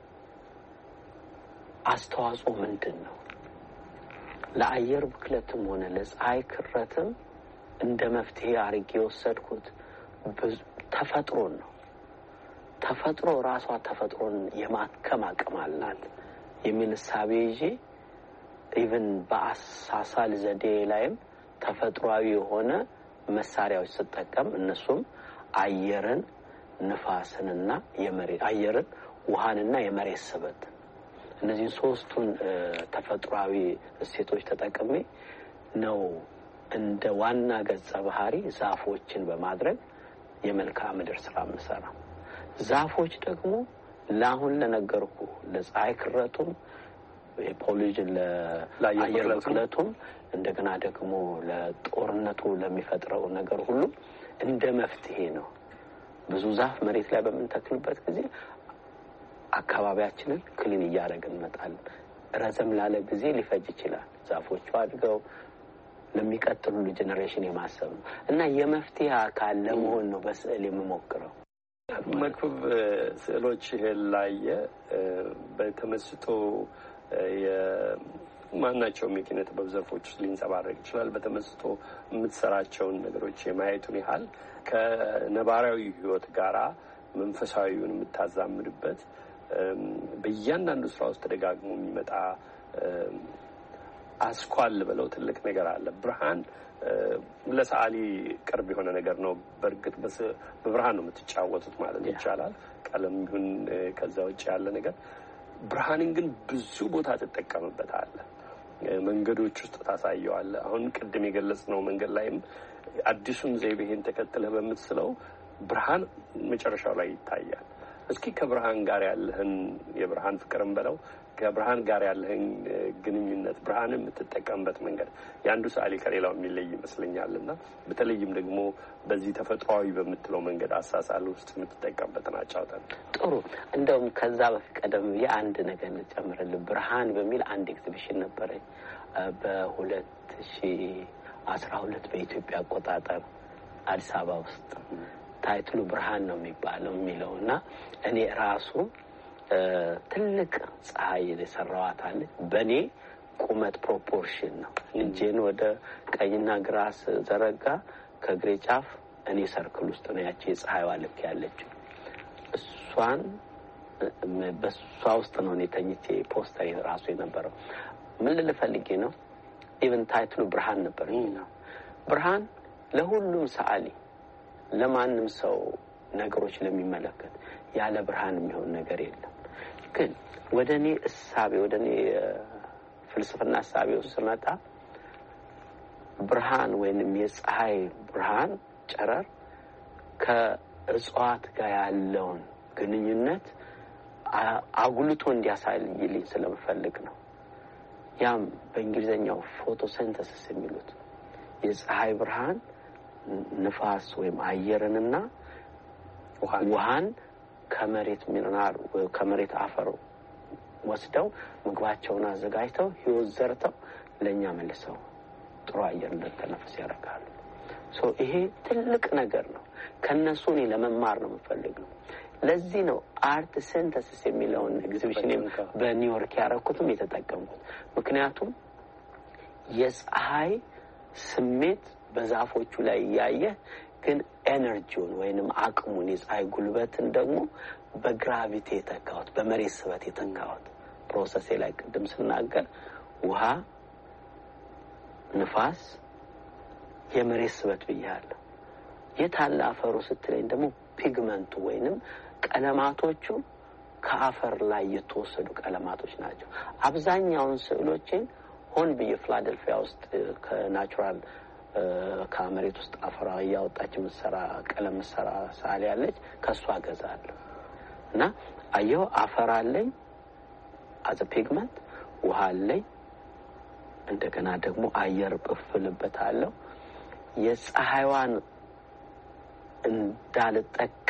አስተዋጽኦ ምንድነው? ለአየር ብክለትም ሆነ ለፀሐይ ክረትም እንደ መፍትሄ አድርጌ የወሰድኩት ተፈጥሮን ነው። ተፈጥሮ ራሷ ተፈጥሮን የማከም አቅም አላት የሚል እሳቤ ይዤ ኢቭን በአሳሳል ዘዴ ላይም ተፈጥሯዊ የሆነ መሳሪያዎች ስጠቀም እነሱም አየርን፣ ንፋስንና የመሬት አየርን፣ ውሃንና የመሬት ስበት እነዚህ ሶስቱን ተፈጥሯዊ እሴቶች ተጠቅሜ ነው እንደ ዋና ገጸ ባህሪ ዛፎችን በማድረግ የመልክዓ ምድር ስራ መስራ። ዛፎች ደግሞ ለአሁን ለነገርኩ ለፀሐይ ክረቱም የፖሊጅን ለአየር ብክለቱም እንደገና ደግሞ ለጦርነቱ ለሚፈጥረው ነገር ሁሉ እንደ መፍትሄ ነው። ብዙ ዛፍ መሬት ላይ በመንተክልበት ጊዜ አካባቢያችንን ክሊን እያደረግን እንመጣለን። ረዘም ላለ ጊዜ ሊፈጅ ይችላል። ዛፎቹ አድገው ለሚቀጥሉ ጄኔሬሽን የማሰብ ነው እና የመፍትሄ አካል ለመሆን ነው በስዕል የምሞክረው። መክብብ ስዕሎች ላይ በተመስጦ የማናቸውም የኪነ ጥበብ ዘርፎች ውስጥ ሊንጸባረቅ ይችላል። በተመስጦ የምትሰራቸውን ነገሮች የማየቱን ያህል ከነባራዊ ህይወት ጋራ መንፈሳዊውን የምታዛምድበት በእያንዳንዱ ስራ ውስጥ ተደጋግሞ የሚመጣ አስኳል ብለው ትልቅ ነገር አለ። ብርሃን ለሰዓሊ ቅርብ የሆነ ነገር ነው። በእርግጥ በብርሃን ነው የምትጫወቱት ማለት ይቻላል። ቀለም ይሁን ከዛ ውጭ ያለ ነገር ብርሃንን ግን ብዙ ቦታ ትጠቀምበታለህ። መንገዶች ውስጥ ታሳየዋለህ። አሁን ቅድም የገለጽነው መንገድ ላይም አዲሱን ዘይቤህን ተከትለህ በምትስለው ብርሃን መጨረሻው ላይ ይታያል። እስኪ ከብርሃን ጋር ያለህን የብርሃን ፍቅርን በለው ከብርሃን ጋር ያለህን ግንኙነት ብርሃንን የምትጠቀምበት መንገድ የአንዱ ሰዓሊ ከሌላው የሚለይ ይመስለኛልና በተለይም ደግሞ በዚህ ተፈጥሯዊ በምትለው መንገድ አሳሳል ውስጥ የምትጠቀምበትን አጫውተን። ጥሩ። እንደውም ከዛ በፊት ቀደም የአንድ ነገር ልጨምርልህ። ብርሃን በሚል አንድ ኤግዚቢሽን ነበረኝ በሁለት ሺህ አስራ ሁለት በኢትዮጵያ አቆጣጠር አዲስ አበባ ውስጥ። ታይትሉ ብርሃን ነው የሚባለው የሚለውና እኔ ራሱ ትልቅ ፀሐይ የሰራዋት አለ በኔ ቁመት ፕሮፖርሽን ነው። እጄን ወደ ቀኝና ግራ ዘረጋ ከግሬ ጫፍ እኔ ሰርክል ውስጥ ነው ያቺ ፀሐይዋ ልክ ያለችው። እሷን በሷ ውስጥ ነው እኔ ተኝቼ ፖስተር ራሱ የነበረው። ምን ልፈልጌ ነው? ኢቭን ታይትሉ ብርሃን ነበር ነው። ብርሃን ለሁሉም ሰዓሊ ለማንም ሰው ነገሮች ለሚመለከት ያለ ብርሃን የሚሆን ነገር የለም። ግን ወደኔ እሳቤ ወደኔ ፍልስፍና እሳቤ ውስጥመጣ ብርሃን ወይንም የፀሐይ ብርሃን ጨረር ከእጽዋት ጋር ያለውን ግንኙነት አጉልቶ እንዲያሳይልኝ ስለምፈልግ ነው። ያም በእንግሊዘኛው ፎቶሲንተሲስ የሚሉት የፀሐይ ብርሃን ንፋስ ወይም አየርንና ውሃን ከመሬት ሚነራል ከመሬት አፈር ወስደው ምግባቸውን አዘጋጅተው ህይወት ዘርተው ለኛ መልሰው ጥሩ አየር እንድንተነፍስ ያደርጋሉ። ሶ ይሄ ትልቅ ነገር ነው። ከነሱ እኔ ለመማር ነው የምፈልገው። ለዚህ ነው አርት ሲንተሲስ የሚለውን ኤግዚቢሽን በኒውዮርክ ያደረኩትም የተጠቀምኩት። ምክንያቱም የፀሐይ ስሜት በዛፎቹ ላይ ያየ ግን ኤነርጂውን ወይንም አቅሙን የፀሐይ ጉልበትን ደግሞ በግራቪቲ የተካሁት በመሬት ስበት የተካሁት ፕሮሰስ ላይ ቅድም ስናገር ውሃ፣ ንፋስ፣ የመሬት ስበት ብያለሁ። የታለ አፈሩ ስትለኝ ደግሞ ፒግመንቱ ወይንም ቀለማቶቹ ከአፈር ላይ የተወሰዱ ቀለማቶች ናቸው። አብዛኛውን ስዕሎችን ሆን ብዬ ፊላደልፊያ ውስጥ ከናቹራል ከመሬት ውስጥ አፈር ያወጣች መስራ ቀለም መስራ ሳል ያለች ከሷ ገዛለሁ እና አየው አፈር አለኝ አዘ ፒግመንት፣ ውሃ አለኝ፣ እንደገና ደግሞ አየር እፍልበታለሁ። የፀሐይዋን እንዳልጠቀም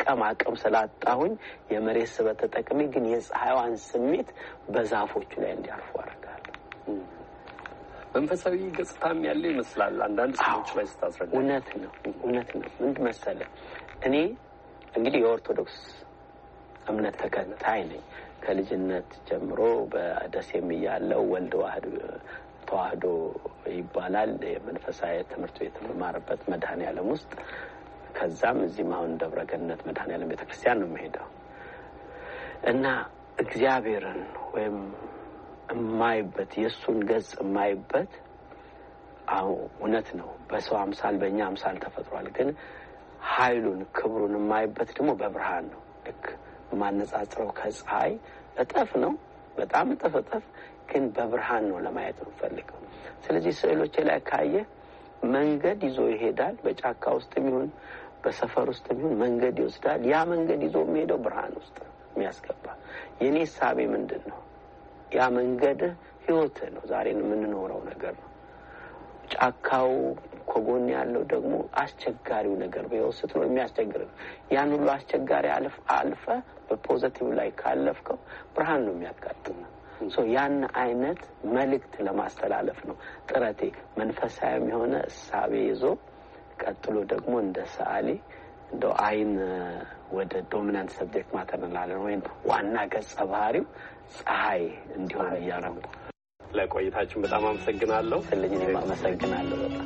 ለመግጠም አቅም ስላጣሁኝ የመሬት ስበት ተጠቅሜ ግን የፀሐይዋን ስሜት በዛፎቹ ላይ እንዲያርፉ አደርጋለሁ። መንፈሳዊ ገጽታም ያለ ይመስላል አንዳንድ ሰዎች ላይ ስታስረዳ። እውነት ነው እውነት ነው። ምን መሰለህ እኔ እንግዲህ የኦርቶዶክስ እምነት ተከታይ ነኝ። ከልጅነት ጀምሮ በደሴም ያለው ወልድ ዋህድ ተዋህዶ ይባላል የመንፈሳዊ ትምህርት ቤት ተማርበት መድኃኔዓለም ውስጥ ከዛም እዚህም አሁን ደብረገነት መድኃኔዓለም ቤተክርስቲያን ነው የምሄደው እና እግዚአብሔርን ወይም የማይበት የሱን ገጽ የማይበት አው እውነት ነው በሰው አምሳል በእኛ አምሳል ተፈጥሯል። ግን ኃይሉን ክብሩን የማይበት ደግሞ በብርሃን ነው። ልክ ማነጻጽረው ከፀሐይ እጥፍ ነው በጣም እጥፍ እጥፍ ግን በብርሃን ነው ለማየት ነው ፈልገው። ስለዚህ ስዕሎች ላይ ካየ መንገድ ይዞ ይሄዳል። በጫካ ውስጥም ይሁን በሰፈር ውስጥም ይሁን መንገድ ይወስዳል። ያ መንገድ ይዞ የሚሄደው ብርሃን ውስጥ ነው የሚያስገባ። የኔ ሳቤ ምንድነው? ያ መንገድ ህይወት ነው። ዛሬ የምንኖረው ነገር ነው። ጫካው ኮጎን ያለው ደግሞ አስቸጋሪው ነገር በውስጥ ነው የሚያስቸግር። ያን ሁሉ አስቸጋሪ አልፍ አልፈ በፖዚቲቭ ላይ ካለፍከው ብርሃን ነው የሚያጋጥመው። ሶ ያን አይነት መልእክት ለማስተላለፍ ነው ጥረቴ። መንፈሳዊም የሆነ ሳቤ ይዞ ቀጥሎ ደግሞ እንደ ሰዓሊ እንደው አይን ወደ ዶሚናንት ሰብጀክት ማተር እንላለን ወይም ዋና ገጸ ባህሪው ፀሐይ እንዲሆን ያረጋግጡ። ለቆይታችን በጣም አመሰግናለሁ። ስለዚህ አመሰግናለሁ በጣም።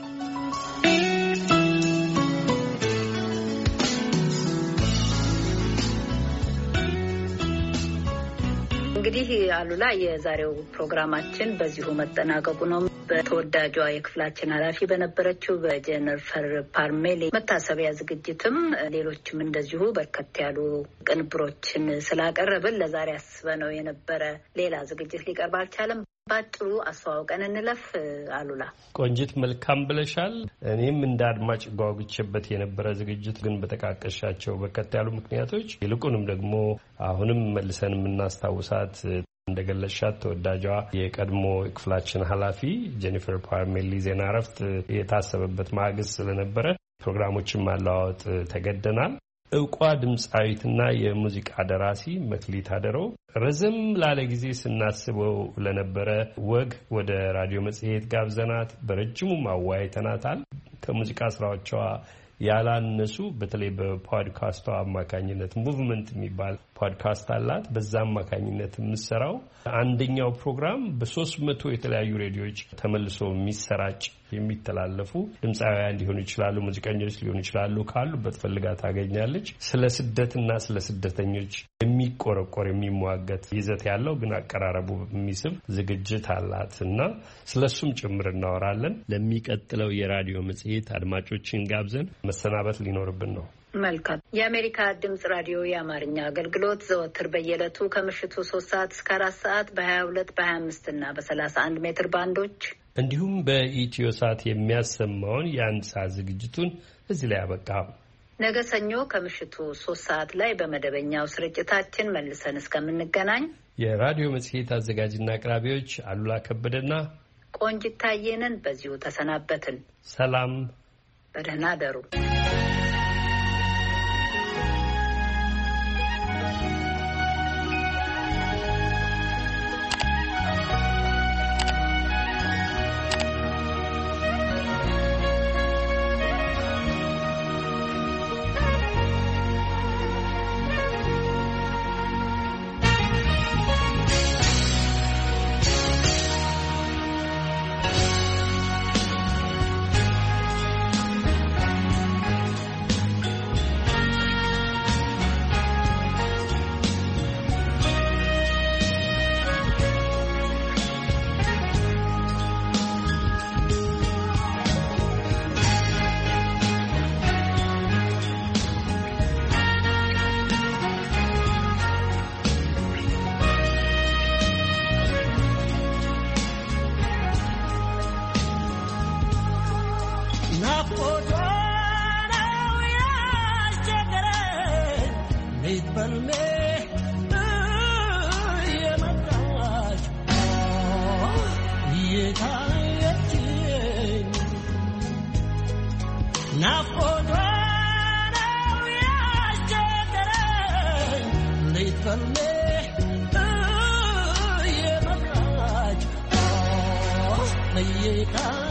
እንግዲህ አሉላ የዛሬው ፕሮግራማችን በዚሁ መጠናቀቁ ነው። በተወዳጇ የክፍላችን ኃላፊ በነበረችው በጄኒፈር ፓርሜሊ መታሰቢያ ዝግጅትም ሌሎችም እንደዚሁ በርከት ያሉ ቅንብሮችን ስላቀረብን ለዛሬ አስበነው የነበረ ሌላ ዝግጅት ሊቀርብ አልቻለም። ባጭሩ አስተዋውቀን እንለፍ። አሉላ ቆንጂት መልካም ብለሻል። እኔም እንደ አድማጭ ጓጉቼበት የነበረ ዝግጅት ግን በተቃቀሻቸው በርከት ያሉ ምክንያቶች ይልቁንም ደግሞ አሁንም መልሰን የምናስታውሳት እንደገለሻት ተወዳጇ የቀድሞ ክፍላችን ኃላፊ ጄኒፈር ፓርሜሊ ዜና እረፍት የታሰበበት ማግስት ስለነበረ ፕሮግራሞችን ማለዋወጥ ተገደናል። እውቋ ድምጻዊትና የሙዚቃ ደራሲ መክሊት አደረው ረዘም ላለ ጊዜ ስናስበው ለነበረ ወግ ወደ ራዲዮ መጽሔት ጋብዘናት በረጅሙ ማዋይተናታል። ከሙዚቃ ስራዎቿ ያላነሱ በተለይ በፖድካስቷ አማካኝነት ሙቭመንት የሚባል ፖድካስት አላት። በዛ አማካኝነት የምትሰራው አንደኛው ፕሮግራም በሶስት መቶ የተለያዩ ሬዲዮዎች ተመልሶ የሚሰራጭ የሚተላለፉ ድምጻውያን ሊሆኑ ይችላሉ፣ ሙዚቀኞች ሊሆኑ ይችላሉ። ካሉበት ፈልጋ ታገኛለች። ስለ ስደትና ስለ ስደተኞች የሚቆረቆር የሚሟገት ይዘት ያለው ግን አቀራረቡ የሚስብ ዝግጅት አላት እና ስለሱም ጭምር እናወራለን። ለሚቀጥለው የራዲዮ መጽሔት አድማጮችን ጋብዘን መሰናበት ሊኖርብን ነው። መልካም። የአሜሪካ ድምጽ ራዲዮ የአማርኛ አገልግሎት ዘወትር በየዕለቱ ከምሽቱ ሶስት ሰዓት እስከ አራት ሰዓት በሀያ ሁለት በሀያ አምስት እና በሰላሳ አንድ ሜትር ባንዶች እንዲሁም በኢትዮ ሳት የሚያሰማውን የአንድ ሰዓት ዝግጅቱን እዚህ ላይ አበቃ። ነገ ሰኞ ከምሽቱ ሶስት ሰዓት ላይ በመደበኛው ስርጭታችን መልሰን እስከምንገናኝ የራዲዮ መጽሔት አዘጋጅና አቅራቢዎች አሉላ ከበደና ቆንጂት ታየ ነን። በዚሁ ተሰናበትን። ሰላም፣ በደህና አደሩ። Now for ፈርፈሌ የመብራች ነይታ